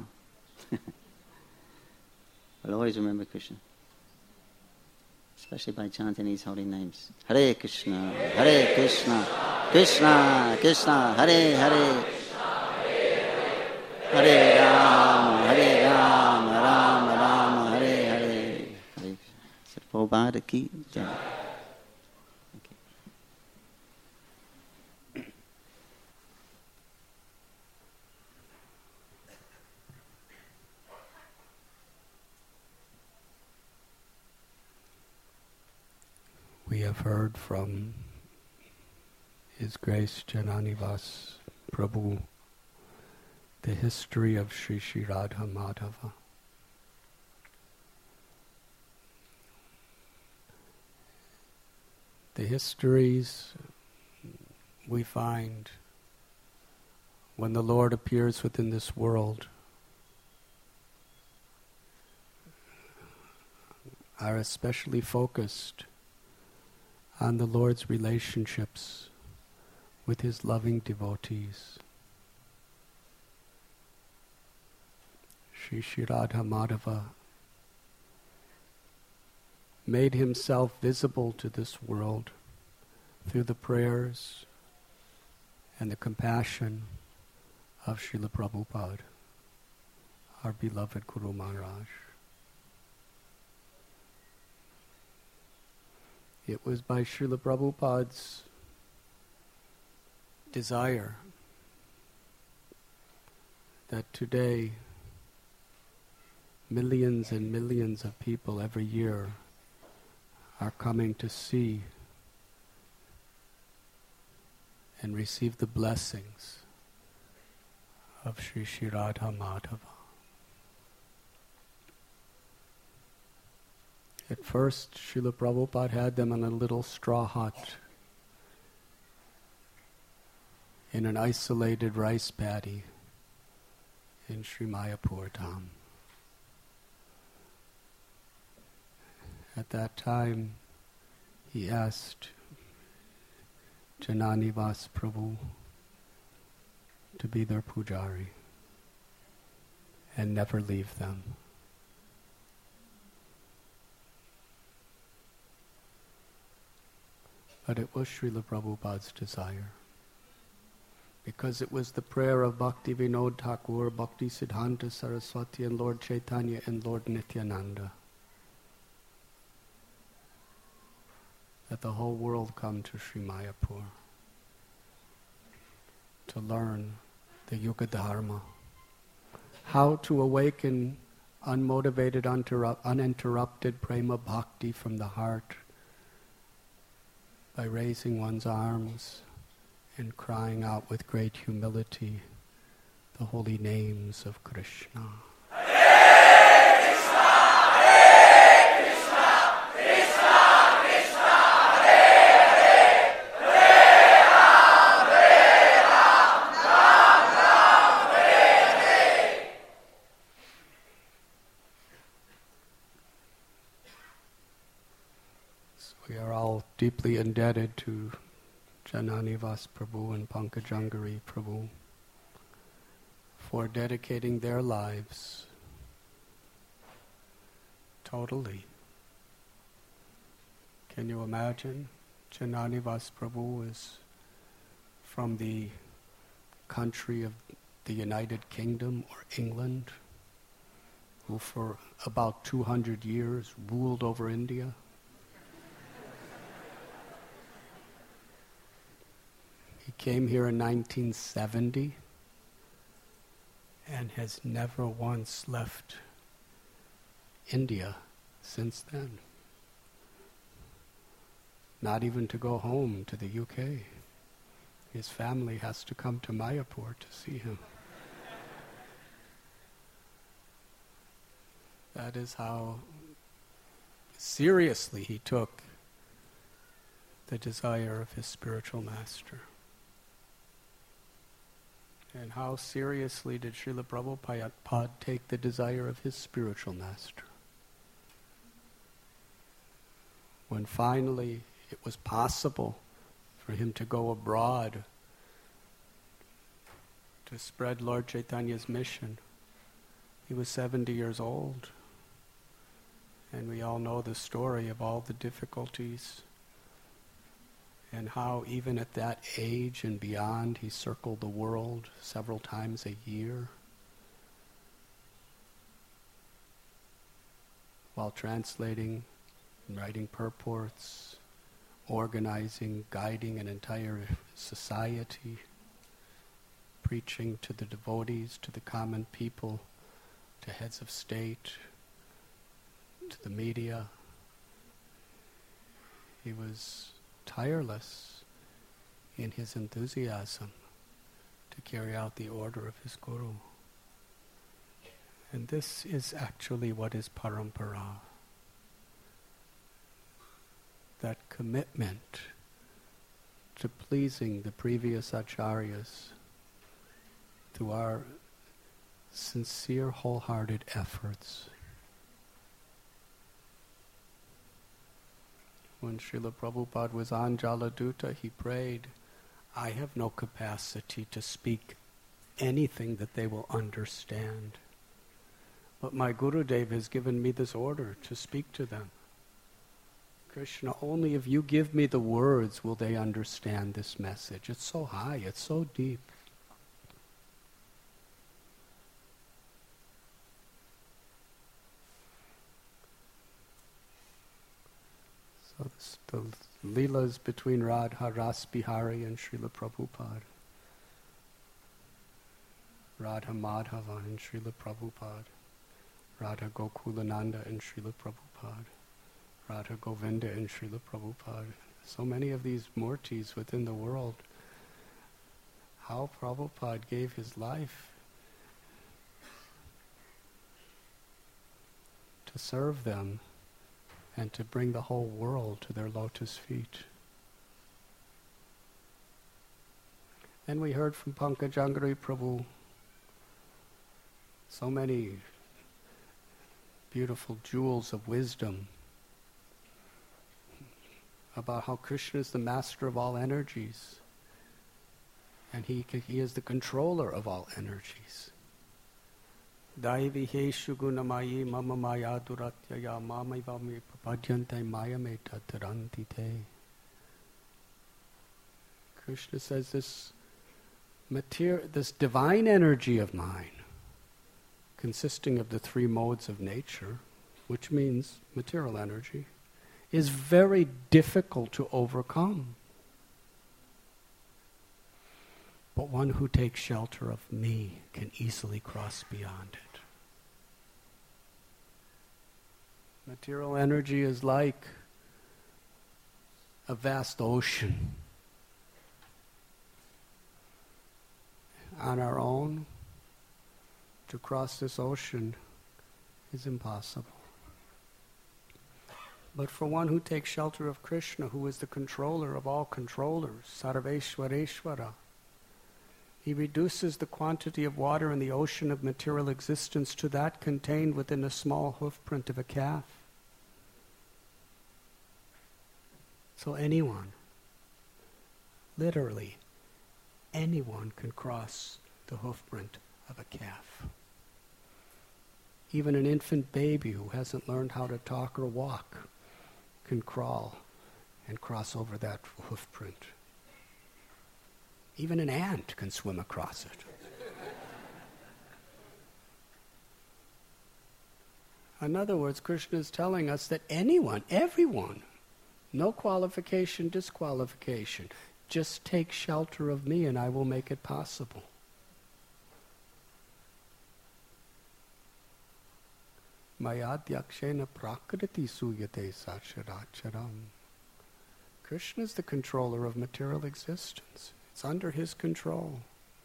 We'll always remember Krishna, especially by chanting these holy names. Hare Krishna, Hare Krishna, Krishna Krishna, Hare Hare, Hare Rama, Hare Rama, Rama Rama, Hare Hare. Hare Prabhupada ki jai. We have heard from His Grace Jananivas Prabhu the history of Sri Sri Radha Madhava. The histories we find when the Lord appears within this world are especially focused on the Lord's relationships with His loving devotees. Sri Sri Radha Madhava made Himself visible to this world through the prayers and the compassion of Srila Prabhupada, our beloved Guru Maharaj. It was by Srila Prabhupada's desire that today millions and millions of people every year are coming to see and receive the blessings of Sri Sri Radha Madhava. At first, Srila Prabhupada had them in a little straw hut in an isolated rice paddy in Sri Mayapur Dham. At that time, he asked Jananivas Prabhu to be their pujari and never leave them. But it was Srila Prabhupada's desire, because it was the prayer of Bhakti Vinod Thakur, Bhakti Siddhanta Saraswati, and Lord Chaitanya and Lord Nityananda, that the whole world come to Sri Mayapur to learn the Yuga Dharma, how to awaken unmotivated, uninterrupted prema bhakti from the heart by raising one's arms and crying out with great humility the holy names of Krishna. Hare Krishna, Hare Krishna, Krishna Krishna, Hare Hare, Hare Ram, Hare Ram, Ram Ram, Hare Hare. So we are all deeply indebted to Jananivas Prabhu and Pankajangari Prabhu for dedicating their lives totally. Can you imagine? Jananivas Prabhu is from the country of the United Kingdom or England, who for about two hundred years ruled over India. He came here in nineteen seventy and has never once left India since then. Not even to go home to the U K. His family has to come to Mayapur to see him. That is how seriously he took the desire of his spiritual master. And how seriously did Srila Prabhupada take the desire of his spiritual master? When finally it was possible for him to go abroad to spread Lord Chaitanya's mission, he was seventy years old. And we all know the story of all the difficulties and how even at that age and beyond he circled the world several times a year while translating and writing purports, organizing, guiding an entire society, preaching to the devotees, to the common people, to heads of state, to the media. He was tireless in his enthusiasm to carry out the order of his Guru. And this is actually what is parampara. That commitment to pleasing the previous acharyas through our sincere, wholehearted efforts. When Srila Prabhupada was on Jaladuta, he prayed, I have no capacity to speak anything that they will understand. But my Gurudev has given me this order to speak to them. Krishna, only if you give me the words will they understand this message. It's so high, it's so deep. So this, the Leelas between Radha Ras Bihari and Srila Prabhupada. Radha Madhava and Srila Prabhupada. Radha Gokulananda and Srila Prabhupada. Radha Govinda and Srila Prabhupada. So many of these murtis within the world. How Prabhupada gave his life to serve them and to bring the whole world to their lotus feet. And we heard from Pankajangari Prabhu so many beautiful jewels of wisdom about how Krishna is the master of all energies and he, he is the controller of all energies. Daiviheshu gunamayi mama maya duratyaya mamaivami papadyante mayameta tarantite. Krishna says this mater- this divine energy of mine, consisting of the three modes of nature, which means material energy, is very difficult to overcome. But one who takes shelter of me can easily cross beyond it. Material energy is like a vast ocean. On our own, to cross this ocean is impossible. But for one who takes shelter of Krishna, who is the controller of all controllers, Sarveshwareshwara, he reduces the quantity of water in the ocean of material existence to that contained within a small hoofprint of a calf. So anyone, literally anyone can cross the hoofprint of a calf. Even an infant baby who hasn't learned how to talk or walk can crawl and cross over that hoof print. Even an ant can swim across it. In other words, Krishna is telling us that anyone, everyone, no qualification, disqualification, just take shelter of me and I will make it possible. Mayadhyakshena prakriti suyate sacharacharam. Krishna is the controller of material existence. It's under his control.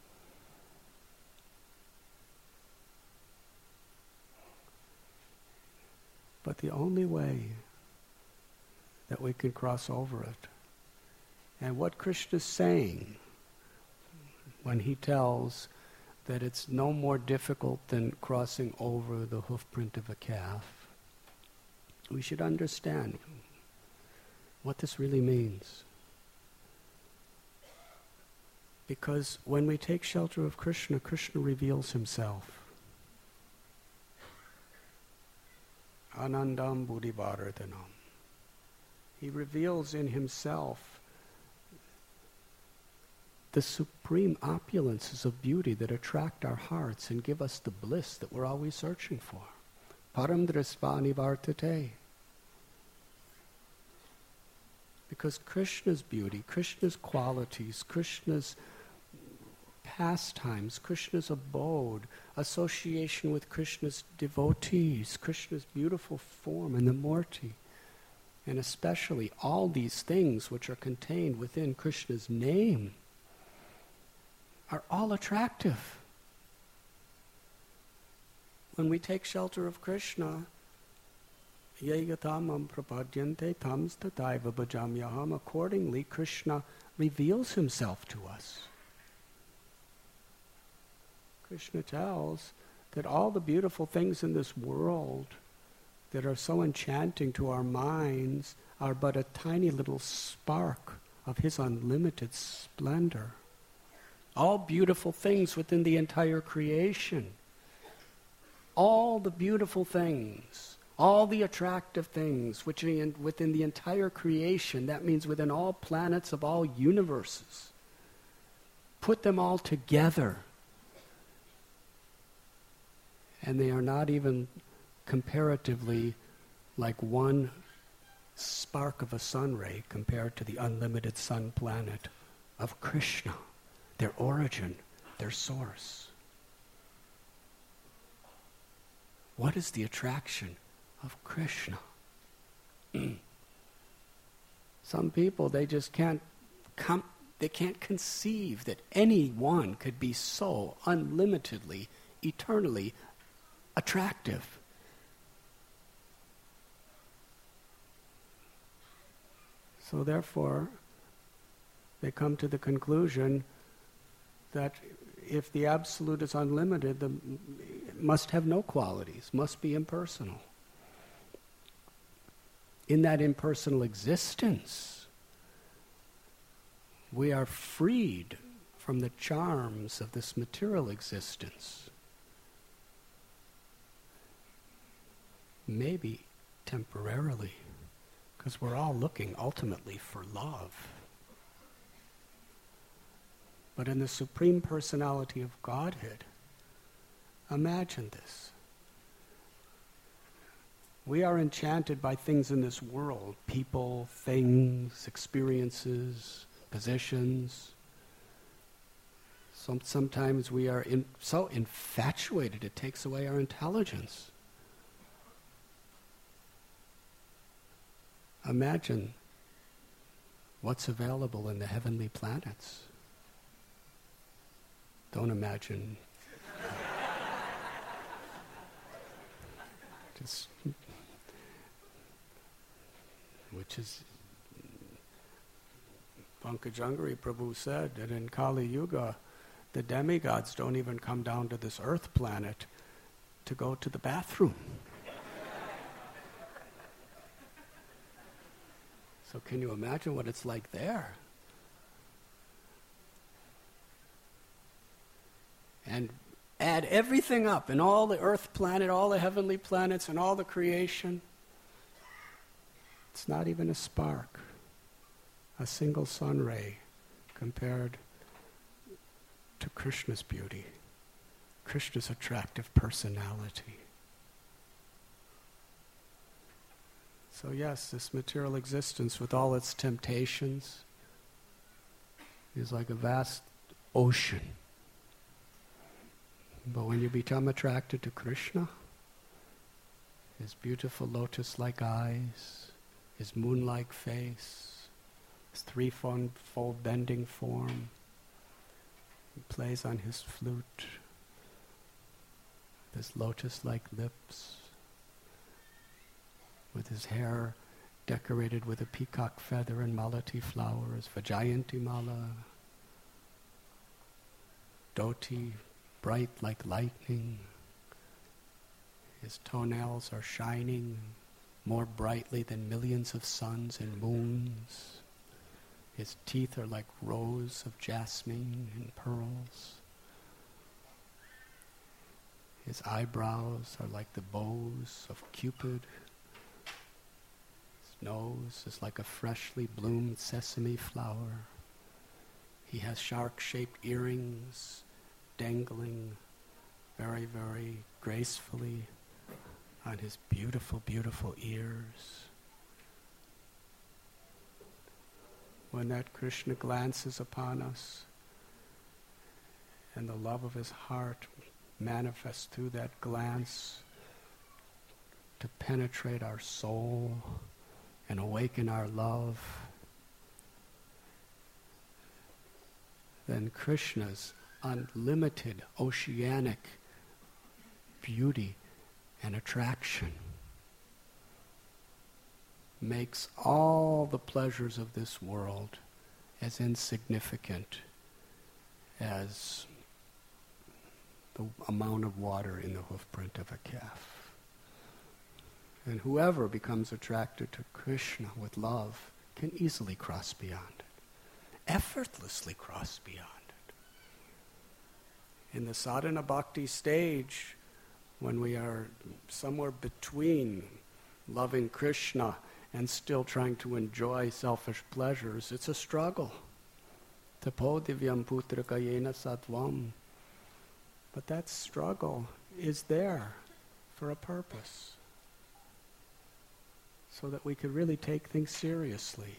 But the only way that we can cross over it, and what Krishna is saying when he tells that it's no more difficult than crossing over the hoofprint of a calf, we should understand what this really means. Because when we take shelter of Krishna, Krishna reveals himself. Anandam buddhivardhanam. He reveals in himself the supreme opulences of beauty that attract our hearts and give us the bliss that we're always searching for. Param drisva nivartate. Because Krishna's beauty, Krishna's qualities, Krishna's pastimes, Krishna's abode, association with Krishna's devotees, Krishna's beautiful form and the Murti, and especially all these things which are contained within Krishna's name, are all attractive. When we take shelter of Krishna, yeyatamam prapadyante tams tataiva bhajamyaham, accordingly Krishna reveals himself to us. Krishna tells that all the beautiful things in this world that are so enchanting to our minds are but a tiny little spark of his unlimited splendor. All beautiful things within the entire creation, all the beautiful things, all the attractive things which are in, within the entire creation, that means within all planets of all universes, put them all together, and they are not even comparatively like one spark of a sun ray compared to the unlimited sun planet of Krishna, their origin, their source. What is the attraction of Krishna? Some people, they just can't come, they can't conceive that anyone could be so unlimitedly, eternally attractive. So therefore, they come to the conclusion that if the Absolute is unlimited, the, it must have no qualities, must be impersonal. In that impersonal existence, we are freed from the charms of this material existence. Maybe temporarily, because we're all looking ultimately for love. But in the Supreme Personality of Godhead, imagine this. We are enchanted by things in this world, people, things, experiences, positions. Some, sometimes we are in, so infatuated it takes away our intelligence. Imagine what's available in the heavenly planets. Don't imagine. Just, which is, Pankajangari Prabhu said that in Kali Yuga, the demigods don't even come down to this earth planet to go to the bathroom. So can you imagine what it's like there? And add everything up, and all the earth planet, all the heavenly planets, and all the creation, it's not even a spark, a single sun ray compared to Krishna's beauty, Krishna's attractive personality. So yes, this material existence with all its temptations is like a vast ocean. But when you become attracted to Krishna, his beautiful lotus-like eyes, his moon-like face, his threefold bending form, he plays on his flute, his lotus-like lips, with his hair decorated with a peacock feather and malati flowers, Vajayanti mala, dhoti, bright like lightning. His toenails are shining more brightly than millions of suns and moons. His teeth are like rows of jasmine and pearls. His eyebrows are like the bows of Cupid. His nose is like a freshly bloomed sesame flower. He has shark-shaped earrings dangling very, very gracefully on his beautiful, beautiful ears. When that Krishna glances upon us and the love of his heart manifests through that glance to penetrate our soul and awaken our love, then Krishna's unlimited oceanic beauty and attraction makes all the pleasures of this world as insignificant as the amount of water in the hoofprint of a calf. And whoever becomes attracted to Krishna with love can easily cross beyond it, effortlessly cross beyond it. In the sadhana bhakti stage, when we are somewhere between loving Krishna and still trying to enjoy selfish pleasures, it's a struggle. Tapo divyam putraka yena sattvam. But that struggle is there for a purpose, so that we could really take things seriously.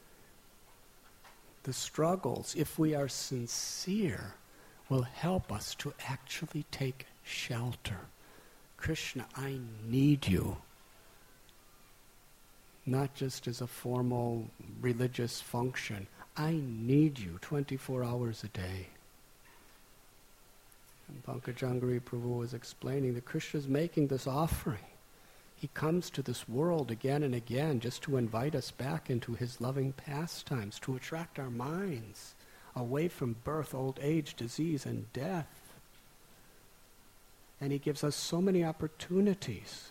The struggles, if we are sincere, will help us to actually take shelter. Krishna, I need you. Not just as a formal religious function. I need you twenty-four hours a day. And Pankajangari Prabhu was explaining that Krishna is making this offering. He comes to this world again and again just to invite us back into his loving pastimes, to attract our minds away from birth, old age, disease, and death. And he gives us so many opportunities.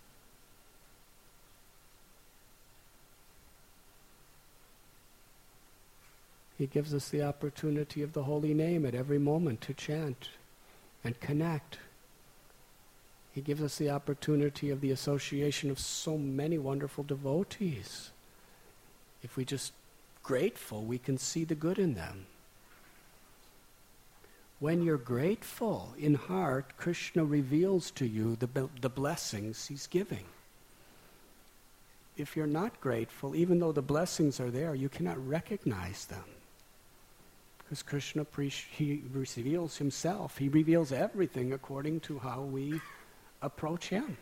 He gives us the opportunity of the holy name at every moment to chant and connect. He gives us the opportunity of the association of so many wonderful devotees. If we just grateful, we can see the good in them. When you're grateful in heart, Krishna reveals to you the, be- the blessings he's giving. If you're not grateful, even though the blessings are there, you cannot recognize them. Because Krishna, pre- he reveals himself. He reveals everything according to how we approach him.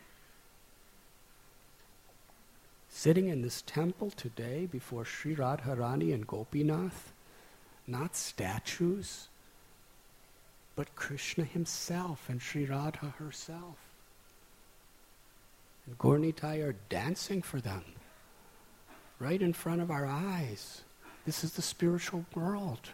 Sitting in this temple today before Sri Radharani and Gopinath, not statues, but Krishna himself and Sri Radha herself. And Gaur-Nitai are dancing for them right in front of our eyes. This is the spiritual world.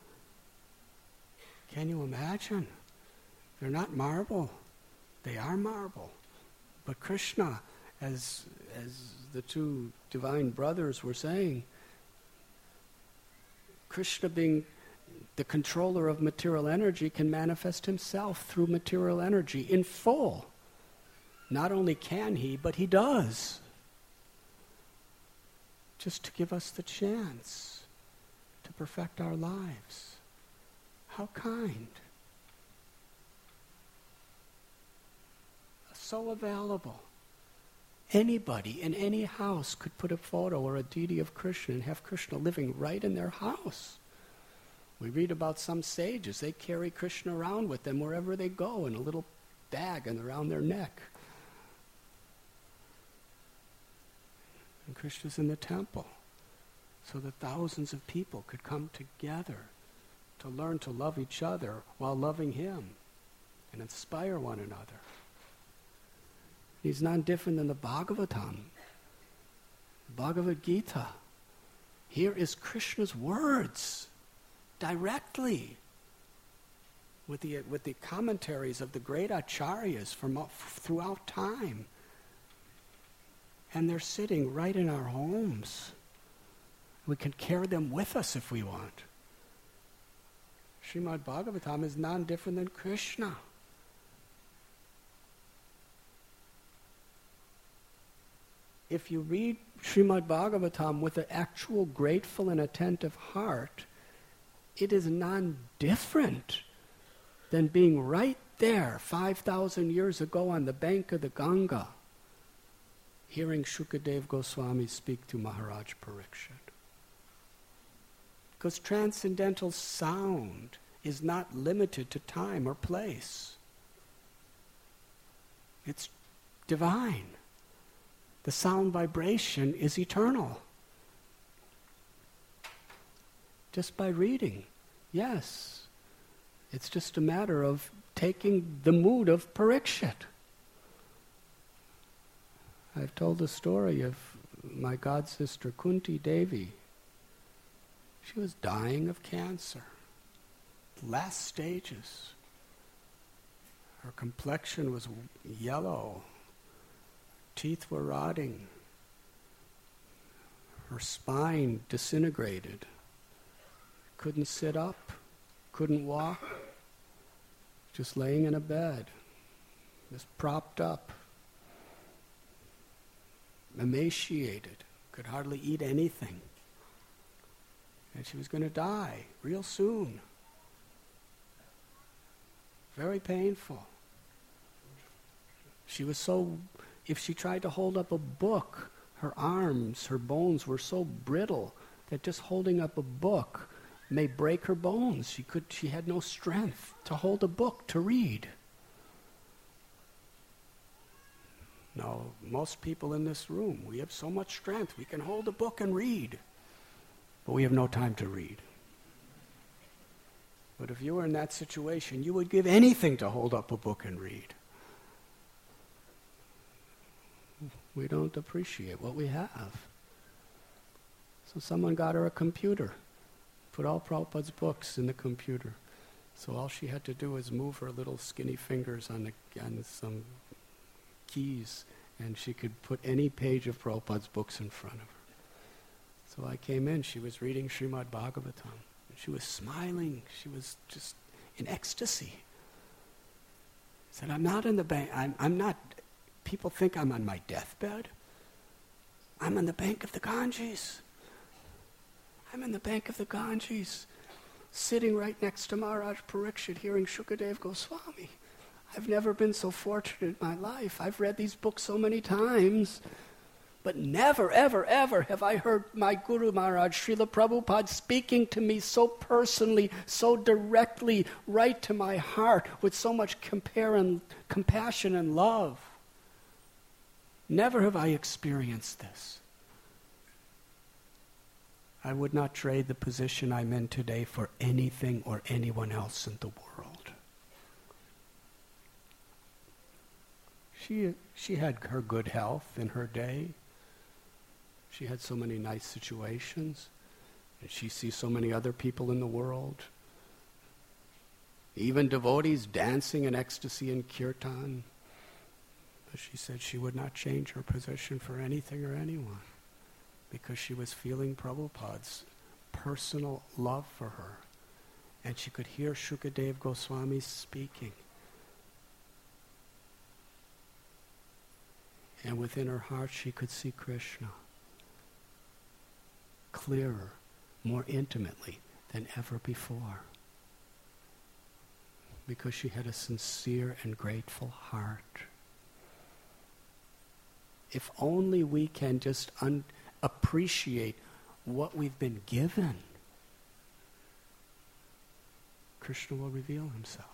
Can you imagine? They're not marble. They are marble. But Krishna, as, as the two divine brothers were saying, Krishna being the controller of material energy can manifest himself through material energy in full. Not only can he, but he does. Just to give us the chance to perfect our lives. How kind. So available. Anybody in any house could put a photo or a deity of Krishna and have Krishna living right in their house. We read about some sages, they carry Krishna around with them wherever they go in a little bag and around their neck. And Krishna's in the temple, so that thousands of people could come together to learn to love each other while loving him and inspire one another. He's none different than the Bhagavatam, Bhagavad Gita. Here is Krishna's words, directly, with the with the commentaries of the great acharyas from uh, throughout time. And they're sitting right in our homes. We can carry them with us if we want. Srimad Bhagavatam is none different than Krishna. If you read Srimad Bhagavatam with an actual grateful and attentive heart, it is none different than being right there five thousand years ago on the bank of the Ganga, hearing Shukadev Goswami speak to Maharaj Parikshit. Because transcendental sound is not limited to time or place. It's divine. The sound vibration is eternal. Just by reading, yes. It's just a matter of taking the mood of Parikshit. I've told the story of my god sister Kunti Devi. She was dying of cancer, last stages. Her complexion was yellow. Teeth were rotting. Her spine disintegrated. Couldn't sit up, couldn't walk. Just laying in a bed, just propped up. Emaciated, could hardly eat anything. And she was going to die real soon. Very painful. She was so... If she tried to hold up a book, her arms, her bones were so brittle that just holding up a book may break her bones. She could, she had no strength to hold a book to read. Now, most people in this room, we have so much strength, we can hold a book and read, but we have no time to read. But if you were in that situation, you would give anything to hold up a book and read. We don't appreciate what we have. So someone got her a computer, put all Prabhupada's books in the computer. So all she had to do was move her little skinny fingers on, the, on some keys, and she could put any page of Prabhupada's books in front of her. So I came in, she was reading Srimad Bhagavatam. She was smiling, she was just in ecstasy. Said, I'm not in the bank, I'm, I'm not... People think I'm on my deathbed. I'm on the bank of the Ganges. I'm in the bank of the Ganges, sitting right next to Maharaj Parikshit, hearing Shukadev Goswami. I've never been so fortunate in my life. I've read these books so many times, but never, ever, ever have I heard my Guru Maharaj, Srila Prabhupada, speaking to me so personally, so directly, right to my heart, with so much compare and compassion and love. Never have I experienced this. I would not trade the position I'm in today for anything or anyone else in the world. She, she had her good health in her day. She had so many nice situations. And she sees so many other people in the world. Even devotees dancing in ecstasy in kirtan. But she said she would not change her position for anything or anyone, because she was feeling Prabhupada's personal love for her and she could hear Shukadev Goswami speaking. And within her heart she could see Krishna clearer, more intimately than ever before, because she had a sincere and grateful heart. If only we can just un- appreciate what we've been given, Krishna will reveal himself.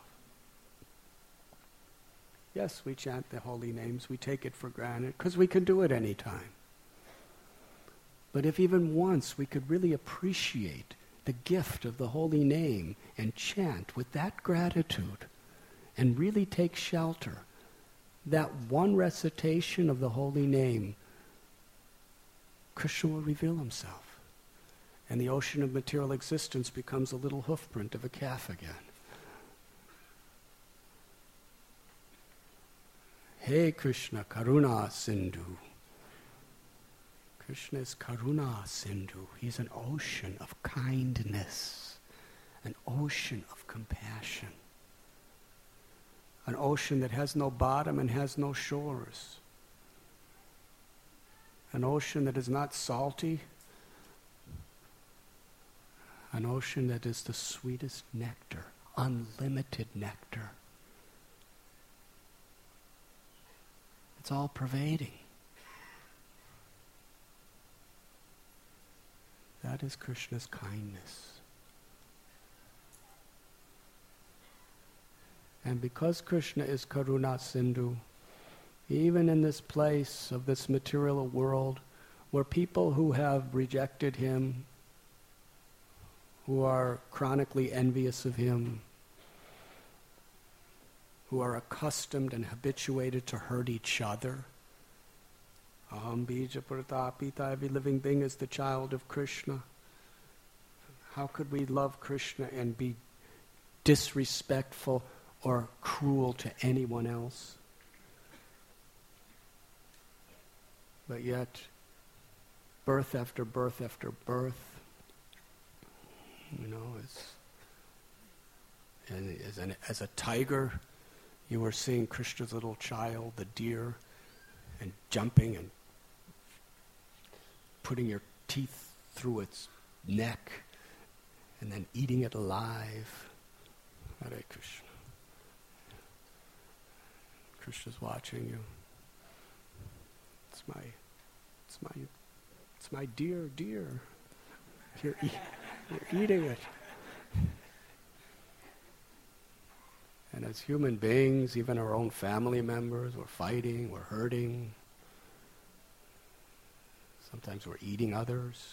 Yes, we chant the holy names, we take it for granted, because we can do it any time. But if even once we could really appreciate the gift of the holy name and chant with that gratitude and really take shelter, that one recitation of the holy name, Krishna will reveal himself. And the ocean of material existence becomes a little hoofprint of a calf again. Hey Krishna, Karuna Sindhu. Krishna is Karuna Sindhu. He's an ocean of kindness, an ocean of compassion, an ocean that has no bottom and has no shores, an ocean that is not salty, an ocean that is the sweetest nectar, unlimited nectar. It's all pervading. That is Krishna's kindness. And because Krishna is Karuna Sindhu, even in this place of this material world, where people who have rejected him, who are chronically envious of him, who are accustomed and habituated to hurt each other, Aham bija pratapita, every living being is the child of Krishna. How could we love Krishna and be disrespectful or cruel to anyone else? But yet, birth after birth after birth, you know, as, and as, an, as a tiger, you were seeing Krishna's little child, the deer, and jumping and putting your teeth through its neck and then eating it alive. Hare Krishna. Krishna's watching you. It's my, it's my, it's my dear, dear. You're, e- you're eating it. And as human beings, even our own family members, we're fighting, we're hurting. Sometimes we're eating others.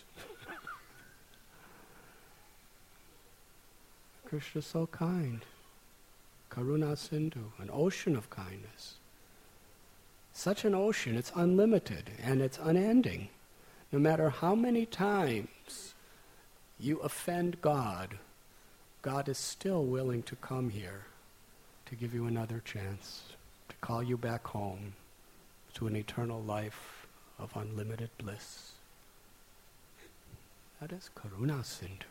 Krishna's so kind. Karuna Sindhu, an ocean of kindness. Such an ocean, it's unlimited and it's unending. No matter how many times you offend God, God is still willing to come here to give you another chance, to call you back home to an eternal life of unlimited bliss. That is Karuna Sindhu.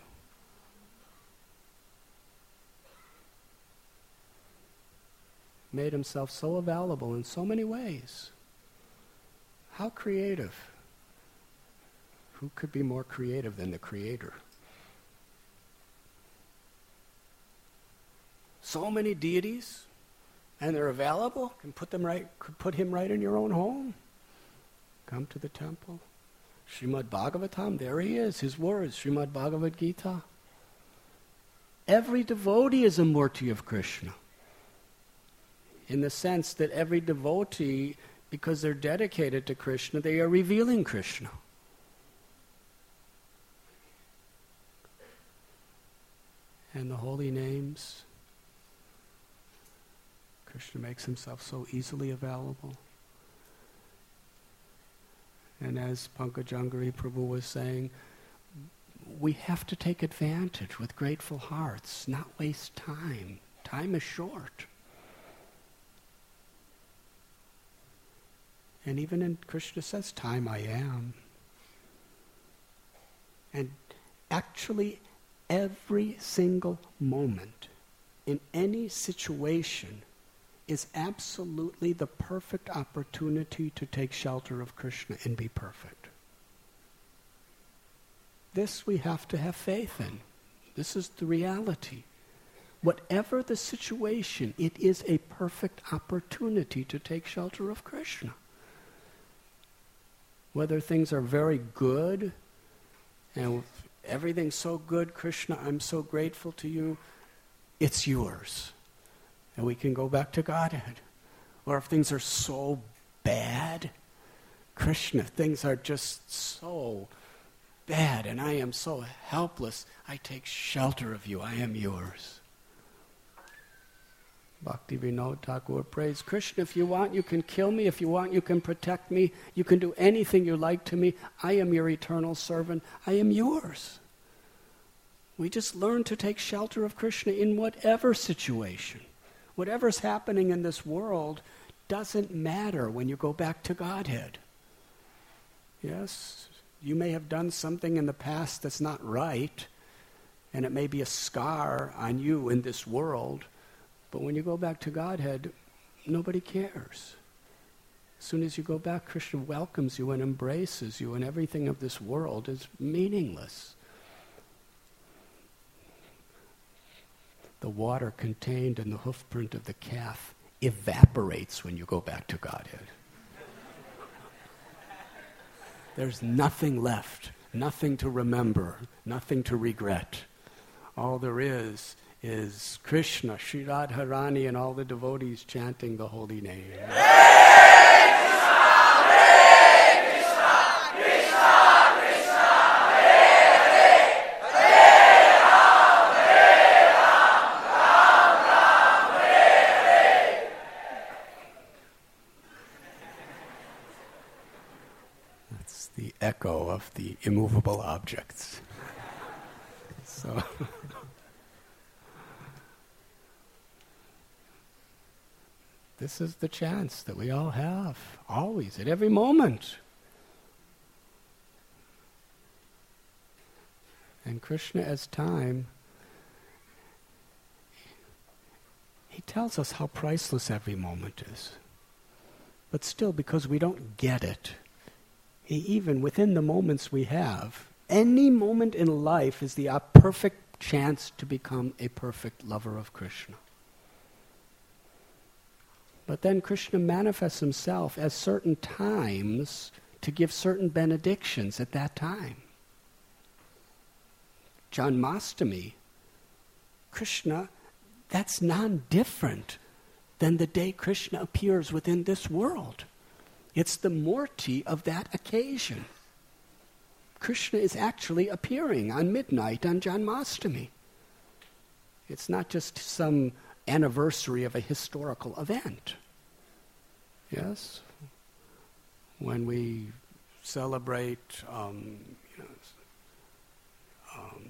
Made himself so available in so many ways. How creative. Who could be more creative than the Creator? So many deities, and they're available. Can put them right. Could put him right in your own home. Come to the temple. Srimad Bhagavatam, there he is, his words, Srimad Bhagavad Gita. Every devotee is a Murti of Krishna. In the sense that every devotee, because they're dedicated to Krishna, they are revealing Krishna. And the holy names, Krishna makes himself so easily available. And as Pankajangari Prabhu was saying, we have to take advantage with grateful hearts, not waste time. Time is short. And even in Krishna says, time I am. And actually, Every single moment in any situation is absolutely the perfect opportunity to take shelter of Krishna and be perfect. This we have to have faith in. This is the reality. Whatever the situation, it is a perfect opportunity to take shelter of Krishna. Whether things are very good, and everything's so good, Krishna, I'm so grateful to you, it's yours. And we can go back to Godhead. Or if things are so bad, Krishna, things are just so bad and I am so helpless, I take shelter of you, I am yours. Bhakti Vinod Thakur prays, Krishna, if you want, you can kill me. If you want, you can protect me. You can do anything you like to me. I am your eternal servant. I am yours. We just learn to take shelter of Krishna in whatever situation. Whatever's happening in this world doesn't matter when you go back to Godhead. Yes, you may have done something in the past that's not right, and it may be a scar on you in this world. But when you go back to Godhead, nobody cares. As soon as you go back, Krishna welcomes you and embraces you, and everything of this world is meaningless. The water contained in the hoofprint of the calf evaporates when you go back to Godhead. There's nothing left, nothing to remember, nothing to regret. All there is is Krishna, Sri Radharani, and all the devotees chanting the holy name. That's the echo of the immovable objects. So... This is the chance that we all have, always, at every moment. And Krishna, as time, he tells us how priceless every moment is. But still, because we don't get it, he, even within the moments we have, any moment in life is the uh, perfect chance to become a perfect lover of Krishna. But then Krishna manifests himself at certain times to give certain benedictions at that time. Janmashtami, Krishna, that's non-different than the day Krishna appears within this world. It's the Murti of that occasion. Krishna is actually appearing on midnight on Janmashtami. It's not just some anniversary of a historical event. Yes? When we celebrate um, you know, um,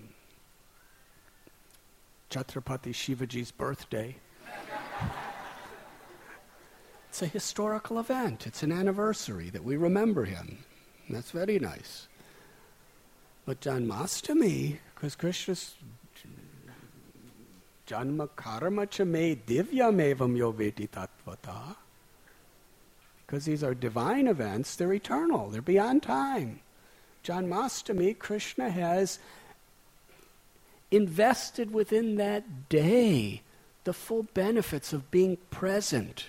Chhatrapati Shivaji's birthday, it's a historical event. It's an anniversary that we remember him. And that's very nice. But Janmashtami, because Krishna's Janma karma cha me divyam evam yo veti tattvata. Because these are divine events, they're eternal, they're beyond time. Janmashtami, Krishna has invested within that day the full benefits of being present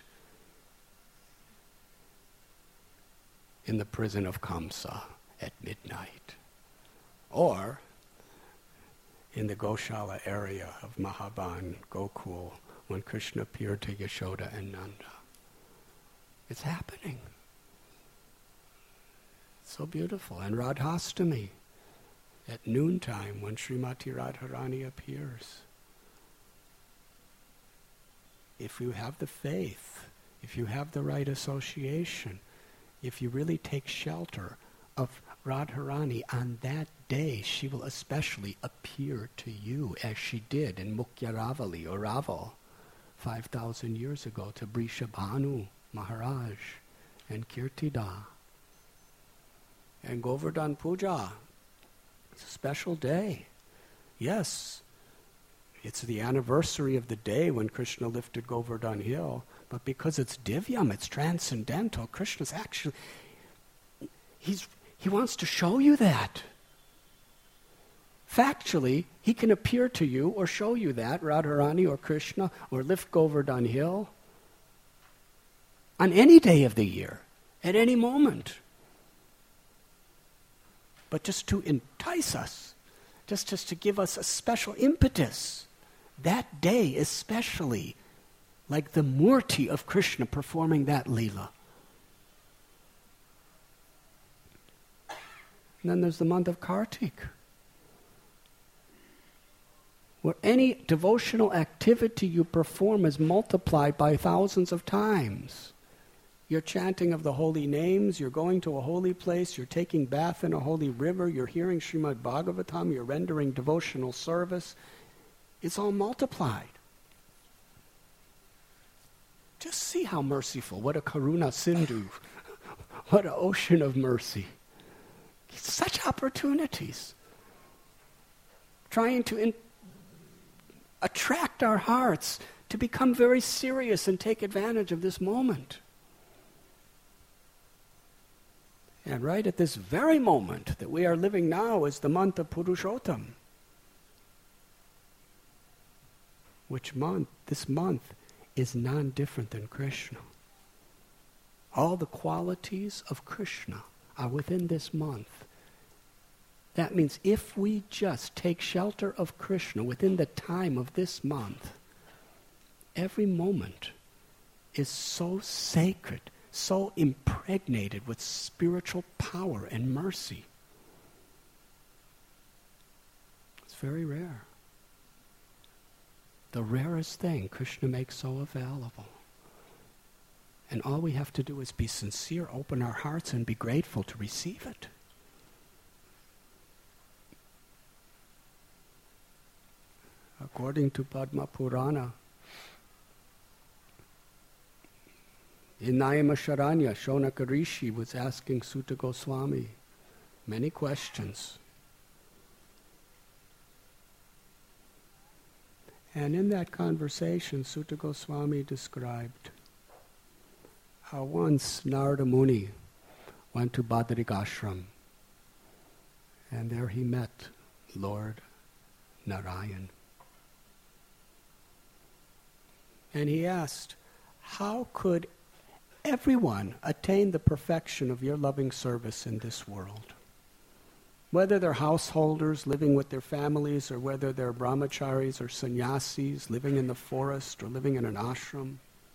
in the prison of Kamsa at midnight. Or in the Goshala area of Mahaban, Gokul, when Krishna appeared to Yashoda and Nanda. It's happening. It's so beautiful. And Radhastami, at noontime when Srimati Radharani appears. If you have the faith, if you have the right association, if you really take shelter of Radharani, on that day she will especially appear to you as she did in Mukyaravali or Raval five thousand years ago to Brishabhanu Maharaj and Kirtida. And Govardhan Puja, it's a special day. yes, it's the anniversary of the day when Krishna lifted Govardhan Hill, but because it's divyam, it's transcendental, Krishna's actually, he's, he wants to show you that. Factually, he can appear to you or show you that, Radharani or Krishna, or lift Govardhan Hill, on any day of the year, at any moment. But just to entice us, just, just to give us a special impetus, that day especially, like the Murti of Krishna performing that Leela. And then there's the month of Kartik, where any devotional activity you perform is multiplied by thousands of times. You're chanting of the holy names, you're going to a holy place, you're taking bath in a holy river, you're hearing Srimad Bhagavatam, you're rendering devotional service. It's all multiplied. Just see how merciful, what a Karuna Sindhu, what an ocean of mercy. Such opportunities. Trying to in- attract our hearts to become very serious and take advantage of this moment. And right at this very moment that we are living now is the month of Purushottam. Which month? This month is non-different than Krishna. All the qualities of Krishna are within this month. That means if we just take shelter of Krishna within the time of this month, every moment is so sacred, so impregnated with spiritual power and mercy. It's very rare. The rarest thing Krishna makes so available. And all we have to do is be sincere, open our hearts, and be grateful to receive it. According to Padma Purana, in Nayamasharanya, Shonaka Rishi was asking Sutta Goswami many questions. And in that conversation, Sutta Goswami described how once Narada Muni went to Badrik Ashram, and there he met Lord Narayan. And he asked, how could everyone attain the perfection of your loving service in this world? Whether they're householders living with their families, or whether they're brahmacharis or sannyasis living in the forest or living in an ashram.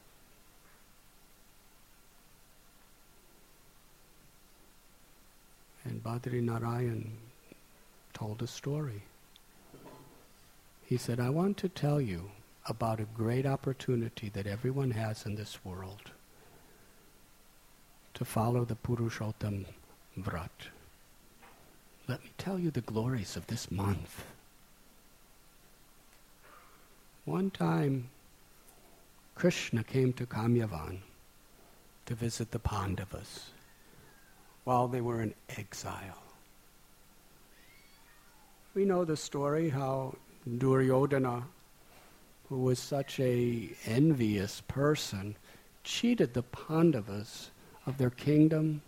And Badri Narayan told a story. He said, I want to tell you about a great opportunity that everyone has in this world to follow the Purushottam Vrat. Let me tell you the glories of this month. One time, Krishna came to Kamyavan to visit the Pandavas while they were in exile. We know the story how Duryodhana, who was such a envious person, cheated the Pandavas of their kingdom,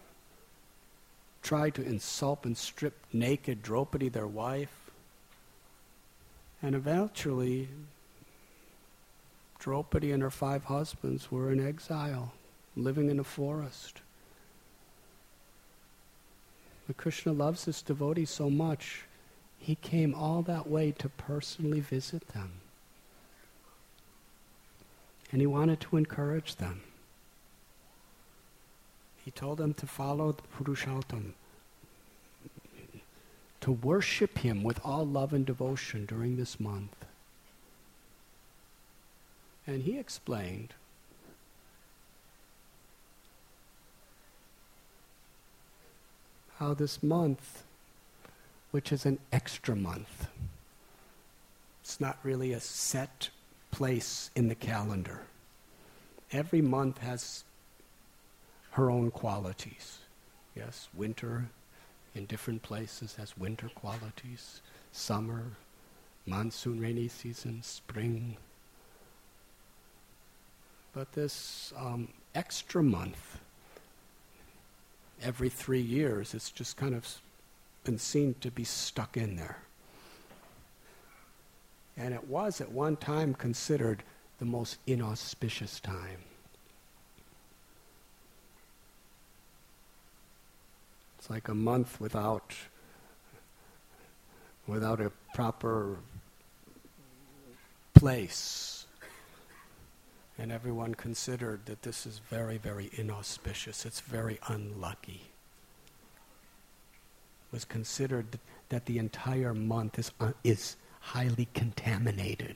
tried to insult and strip naked Draupadi, their wife, and eventually Draupadi and her five husbands were in exile, living in a forest. But Krishna loves his devotees so much, he came all that way to personally visit them. And he wanted to encourage them. He told them to follow the Purushottam, to worship him with all love and devotion during this month. And he explained how this month, which is an extra month, it's not really a set place in the calendar. Every month has her own qualities. Yes, winter in different places has winter qualities. Summer, monsoon, rainy season, spring. But this um, extra month, every three years, it's just kind of been seen to be stuck in there. And it was at one time considered the most inauspicious time. It's like a month without without a proper place. And everyone considered that this is very, very inauspicious. It's very unlucky. It was considered that, that the entire month is uh, is highly contaminated.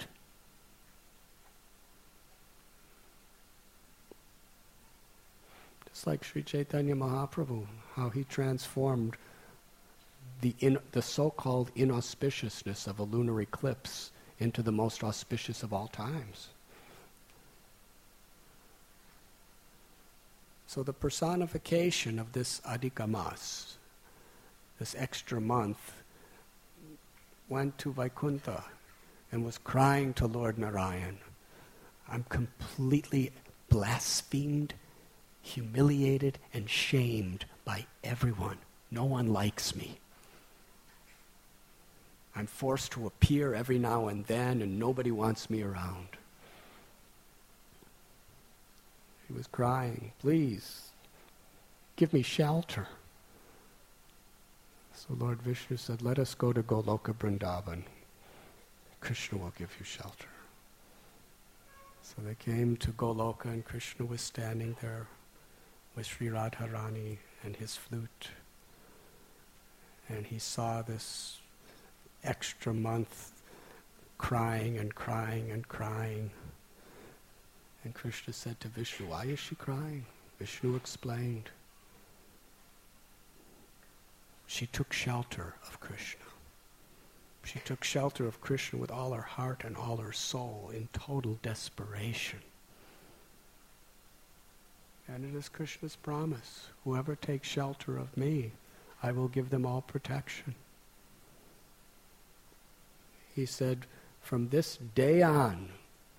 Just like Sri Chaitanya Mahaprabhu, how he transformed the in, the so-called inauspiciousness of a lunar eclipse into the most auspicious of all times. So the personification of this Adhika Mas, this extra month, went to Vaikuntha and was crying to Lord Narayan, I'm completely blasphemed, humiliated, and shamed by everyone. No one likes me. I'm forced to appear every now and then, and nobody wants me around. He was crying, please, give me shelter. So Lord Vishnu said, let us go to Goloka Vrindavan. Krishna will give you shelter. So they came to Goloka, and Krishna was standing there with Sri Radharani and his flute. And he saw this extra month crying and crying and crying. And Krishna said to Vishnu, why is she crying? Vishnu explained. She took shelter of Krishna. She took shelter of Krishna with all her heart and all her soul in total desperation. And it is Krishna's promise, whoever takes shelter of me, I will give them all protection. He said, from this day on,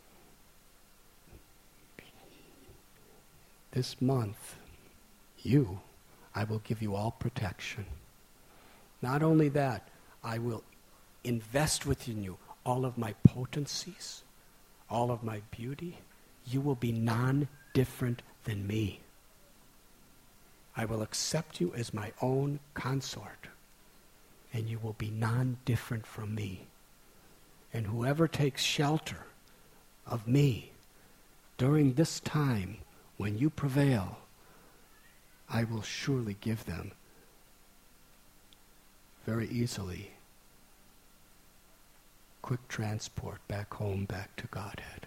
this month, you, I will give you all protection. Not only that, I will invest within you all of my potencies, all of my beauty. You will be non-different than me. I will accept you as my own consort, and you will be non-different from me. And whoever takes shelter of me during this time when you prevail, I will surely give them very easily quick transport back home, back to Godhead.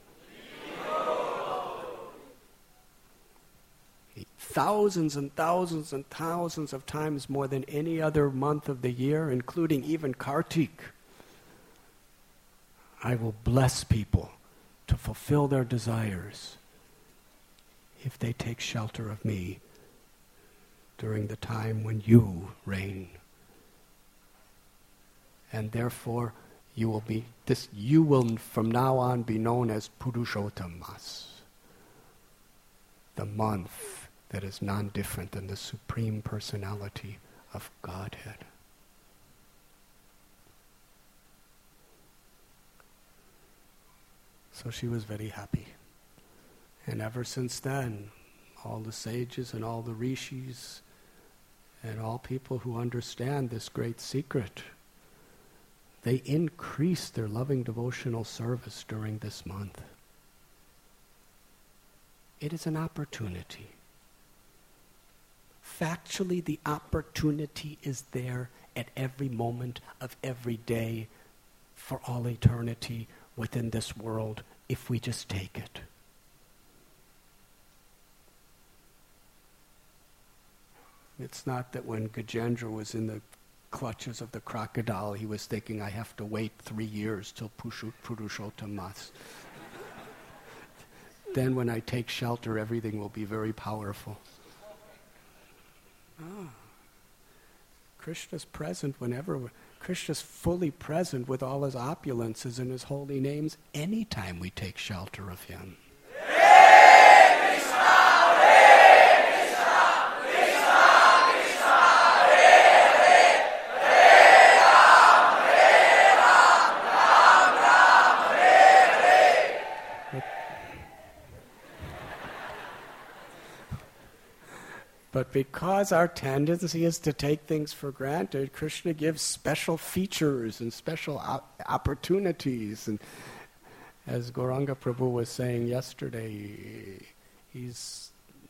Thousands and thousands and thousands of times more than any other month of the year, including even Kartik, I will bless people to fulfill their desires if they take shelter of me during the time when you reign. And therefore, you will be this. You will from now on be known as Purushottam Mas, the month that is non-different than the Supreme Personality of Godhead. So she was very happy. And ever since then, all the sages and all the rishis and all people who understand this great secret, they increase their loving devotional service during this month. It is an opportunity. Factually, the opportunity is there at every moment of every day for all eternity within this world if we just take it. It's not that when Gajendra was in the clutches of the crocodile, he was thinking, I have to wait three years till Purushottam Mas. Then when I take shelter, everything will be very powerful. Ah. Krishna's present whenever. Krishna's fully present with all his opulences and his holy names anytime we take shelter of him. But because our tendency is to take things for granted, Krishna gives special features and special op- opportunities. And as Gauranga Prabhu was saying yesterday, he's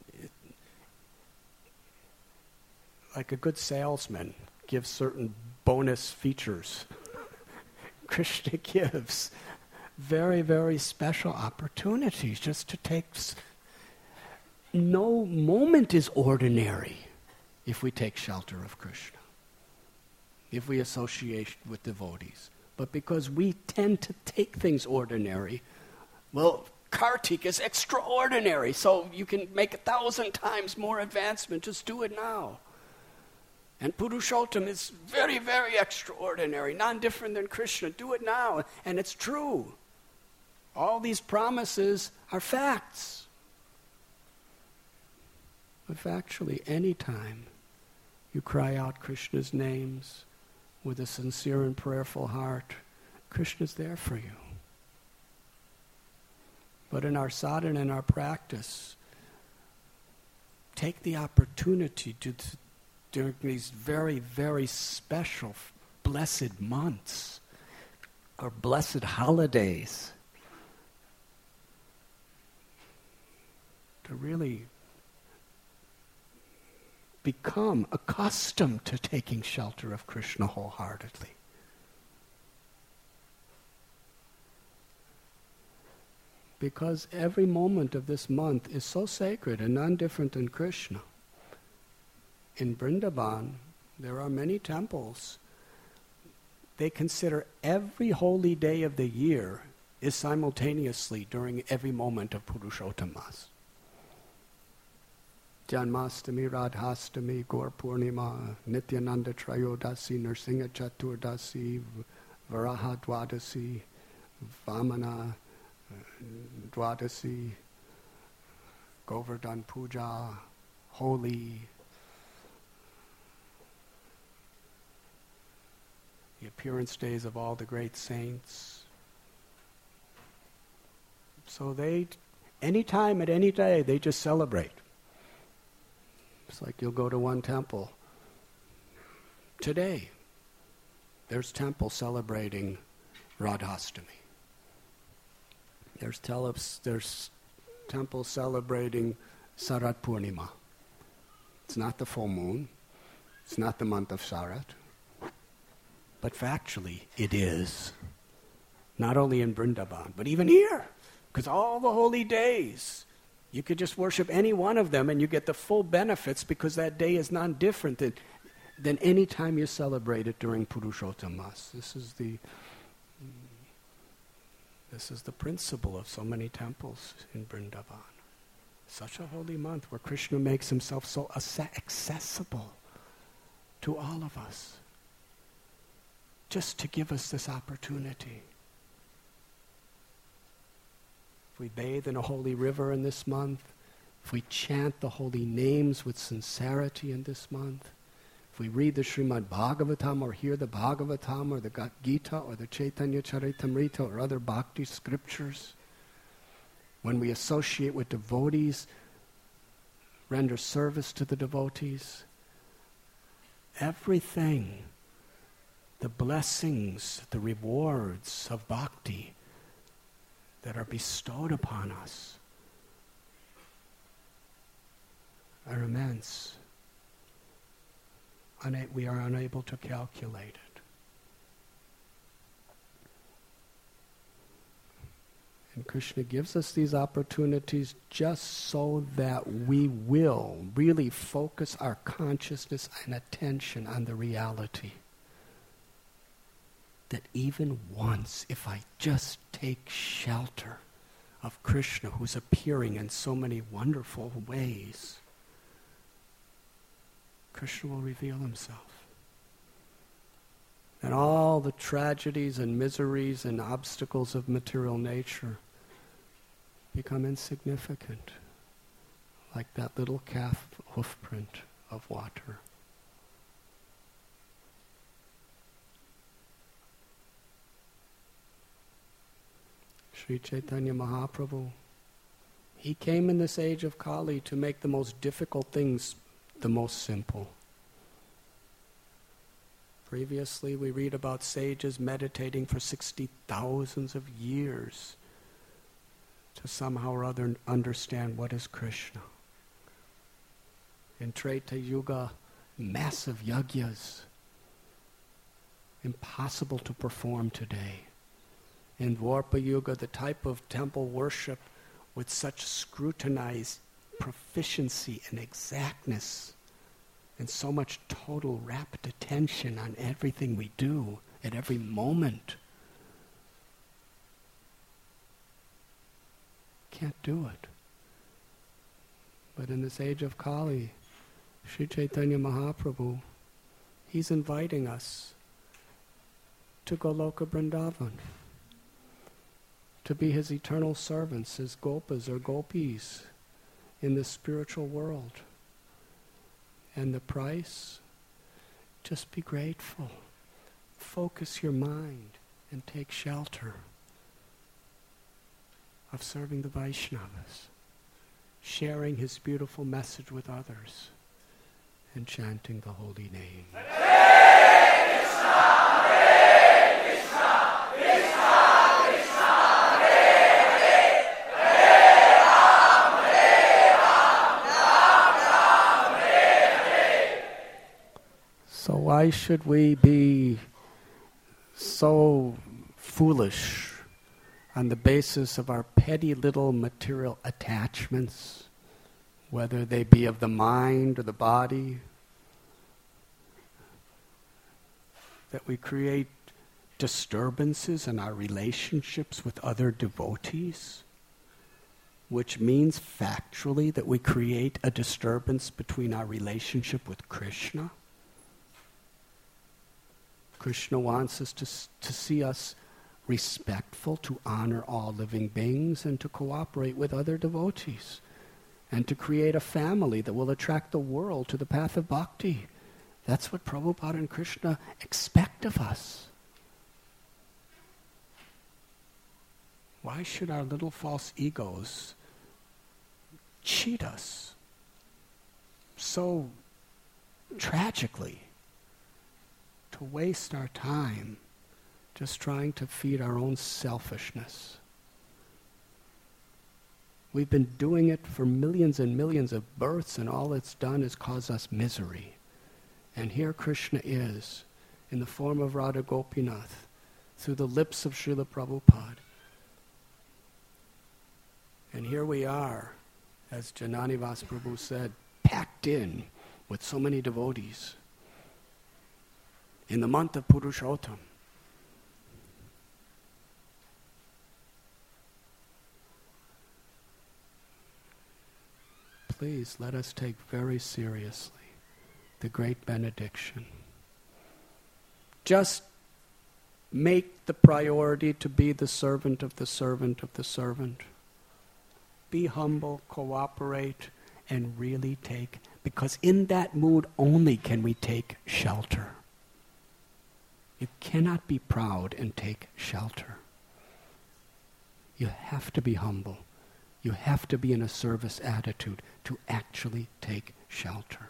like a good salesman, gives certain bonus features. Krishna gives very, very special opportunities just to take... S- No moment is ordinary if we take shelter of Krishna, if we associate with devotees. But because we tend to take things ordinary, well, Kartik is extraordinary, so you can make a thousand times more advancement, just do it now. And Purushottam is very, very extraordinary, non-different than Krishna, do it now. And it's true. All these promises are facts. If actually any time you cry out Krishna's names with a sincere and prayerful heart, Krishna's there for you. But in our sadhana, in our practice, take the opportunity to, to during these very, very special, blessed months or blessed holidays to really become accustomed to taking shelter of Krishna wholeheartedly. Because every moment of this month is so sacred and none different than Krishna. In Vrindavan, there are many temples. They consider every holy day of the year is simultaneously during every moment of Purushottam Mas. Janmastami, Radhastami, Gaur Purnima, Nityananda Trayodasi, Narsingha Chaturdasi, Varaha Dwadasi, Vamana Dwadasi, Govardhan Puja, Holi, the appearance days of all the great saints. So they, any time at any day, they just celebrate. It's like you'll go to one temple. Today, there's temple celebrating Radhastami. There's, tele- there's temple celebrating Sarat Purnima. It's not the full moon. It's not the month of Sarat. But factually, it is. Not only in Vrindavan, but even here. Because all the holy days, you could just worship any one of them and you get the full benefits because that day is not different than, than any time you celebrate it during Purushottam Mas. This is the this is the principle of so many temples in Vrindavan. Such a holy month where Krishna makes himself so accessible to all of us, just to give us this opportunity. If we bathe in a holy river in this month, if we chant the holy names with sincerity in this month, if we read the Srimad Bhagavatam or hear the Bhagavatam or the Gita or the Chaitanya Charitamrita or other bhakti scriptures, when we associate with devotees, render service to the devotees, everything, the blessings, the rewards of bhakti that are bestowed upon us are immense. Una- we are unable to calculate it. And Krishna gives us these opportunities just so that we will really focus our consciousness and attention on the reality that even once, if I just take shelter of Krishna, who's appearing in so many wonderful ways, Krishna will reveal himself. And all the tragedies and miseries and obstacles of material nature become insignificant, like that little calf hoof print of water. Sri Chaitanya Mahaprabhu, he came in this age of Kali to make the most difficult things the most simple. Previously, we read about sages meditating for sixty thousands of years to somehow or other understand what is Krishna. In Treta Yuga, massive yagyas, impossible to perform today. In Dwarpa Yuga, the type of temple worship with such scrutinized proficiency and exactness and so much total rapt attention on everything we do at every moment. Can't do it. But in this age of Kali, Sri Chaitanya Mahaprabhu, he's inviting us to Goloka Vrindavan, to be his eternal servants, his gopas or gopis in the spiritual world. And the price? Just be grateful. Focus your mind and take shelter of serving the Vaishnavas, sharing his beautiful message with others, and chanting the holy name. Hare Krishna, Hare Krishna, Krishna Krishna, Hare Hare, Hare Ram, Hare Ram, Ram Ram, Hare Hare. So why should we be so foolish on the basis of our petty little material attachments, whether they be of the mind or the body, that we create disturbances in our relationships with other devotees, which means factually that we create a disturbance between our relationship with Krishna? Krishna wants us to, to see us respectful, to honor all living beings, and to cooperate with other devotees, and to create a family that will attract the world to the path of bhakti. That's what Prabhupada and Krishna expect of us. Why should our little false egos cheat us so tragically, to waste our time just trying to feed our own selfishness? We've been doing it for millions and millions of births, and all it's done is cause us misery. And here Krishna is, in the form of Radha Gopinath, through the lips of Srila Prabhupada. And here we are, as Janani Vas Prabhu said, packed in with so many devotees in the month of Purushottam. Please let us take very seriously the great benediction. Just make the priority to be the servant of the servant of the servant. Be humble, cooperate, and really take, because in that mood only can we take shelter. You cannot be proud and take shelter. You have to be humble. You have to be in a service attitude to actually take shelter.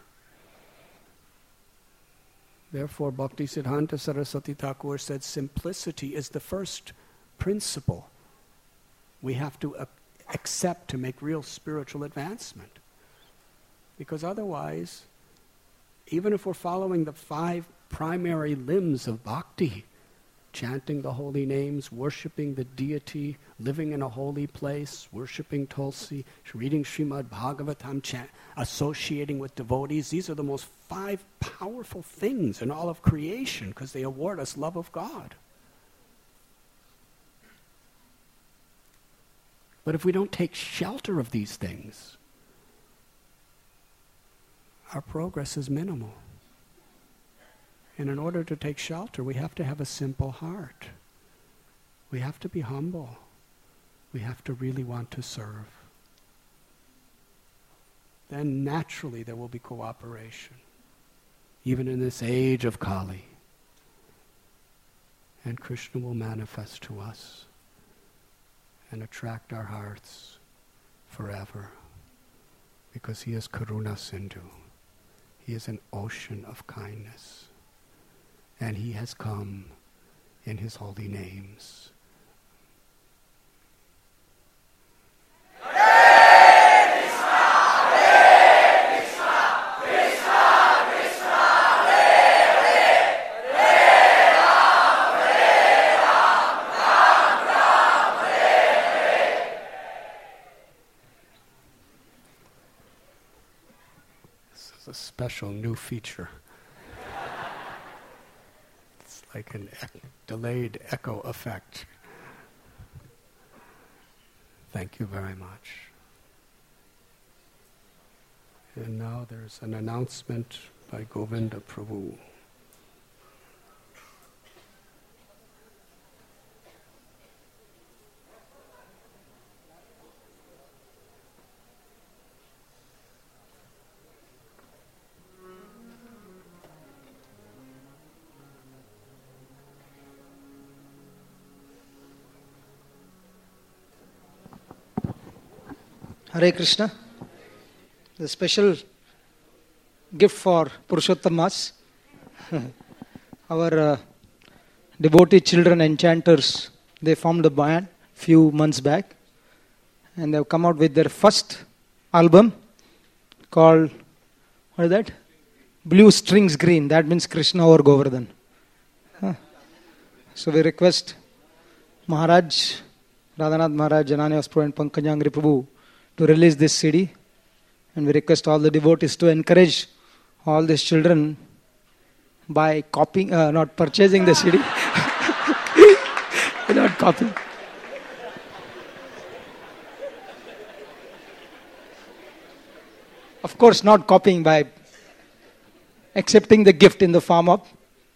Therefore, Bhaktisiddhanta Saraswati Thakur said simplicity is the first principle we have to uh, accept to make real spiritual advancement. Because otherwise, even if we're following the five primary limbs of bhakti, chanting the holy names, worshipping the deity, living in a holy place, worshipping Tulsi, reading Srimad Bhagavatam, chant, associating with devotees. These are the most five powerful things in all of creation because they award us love of God. But if we don't take shelter of these things, our progress is minimal. And in order to take shelter, we have to have a simple heart. We have to be humble. We have to really want to serve. Then naturally there will be cooperation, even in this age of Kali. And Krishna will manifest to us and attract our hearts forever, because he is Karuna Sindhu. He is an ocean of kindness. And he has come in his holy names. A special new feature. It's like an e- delayed echo effect. Thank you very much. And now there's an announcement by Govinda Prabhu. Hare Krishna. The special gift for Purushottam Mas. Our uh, devotee children enchanters, they formed a band few months back, and they've come out with their first album called, what is that? Blue Strings Green. That means Krishna or Govardhan. Huh. So we request Maharaj, Radhanath Maharaj, Janani Prabhu and Pankajangri Prabhu to release this C D, and we request all the devotees to encourage all these children by copying, uh, not purchasing the C D, not copying. Of course, not copying, by accepting the gift in the form of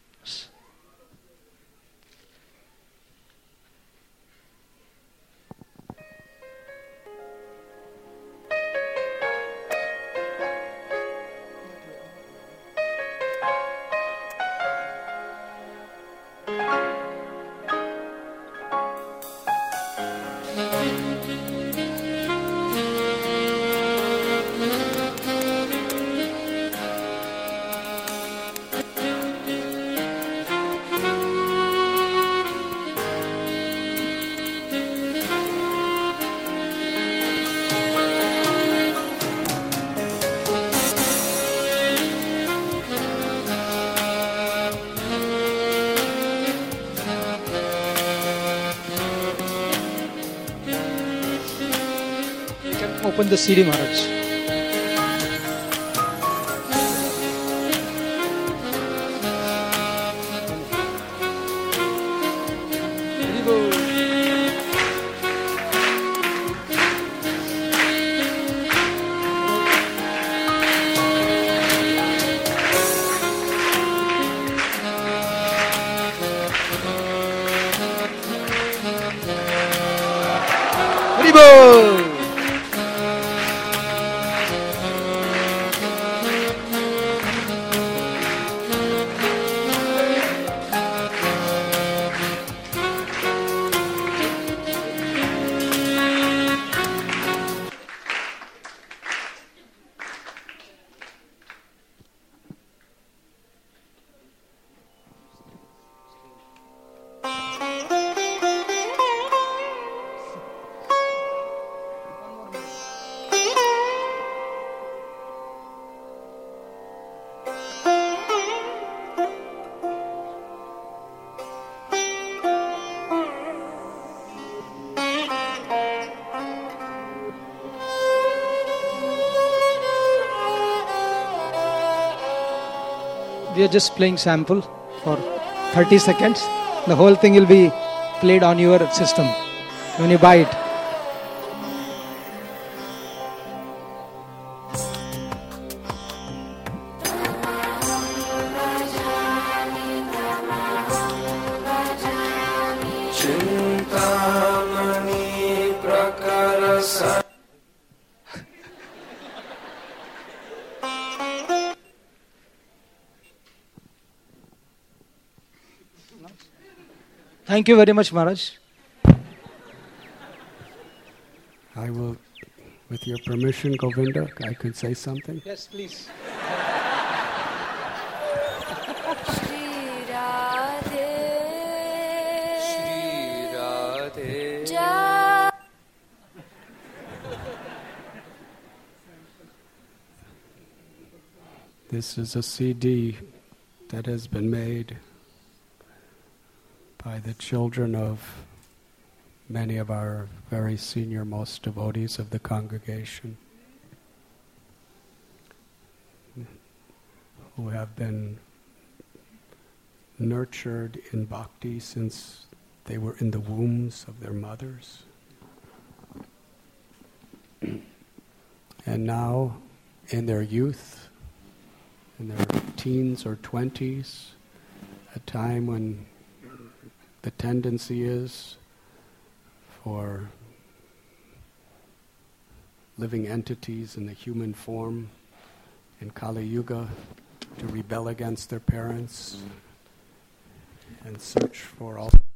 open the C D, Maharaj. Haribo! We are just playing sample for thirty seconds. The whole thing will be played on your system when you buy it. Chintamani prakarasa. Thank you very much, Maharaj. I will, with your permission, Govinda, I could say something? Yes, please. Shri Radhe, Shri Radhe, Jai. This is a C D that has been made by the children of many of our very senior most devotees of the congregation, who have been nurtured in bhakti since they were in the wombs of their mothers. And now, in their youth, in their teens or twenties, a time when the tendency is for living entities in the human form in Kali Yuga to rebel against their parents and search for all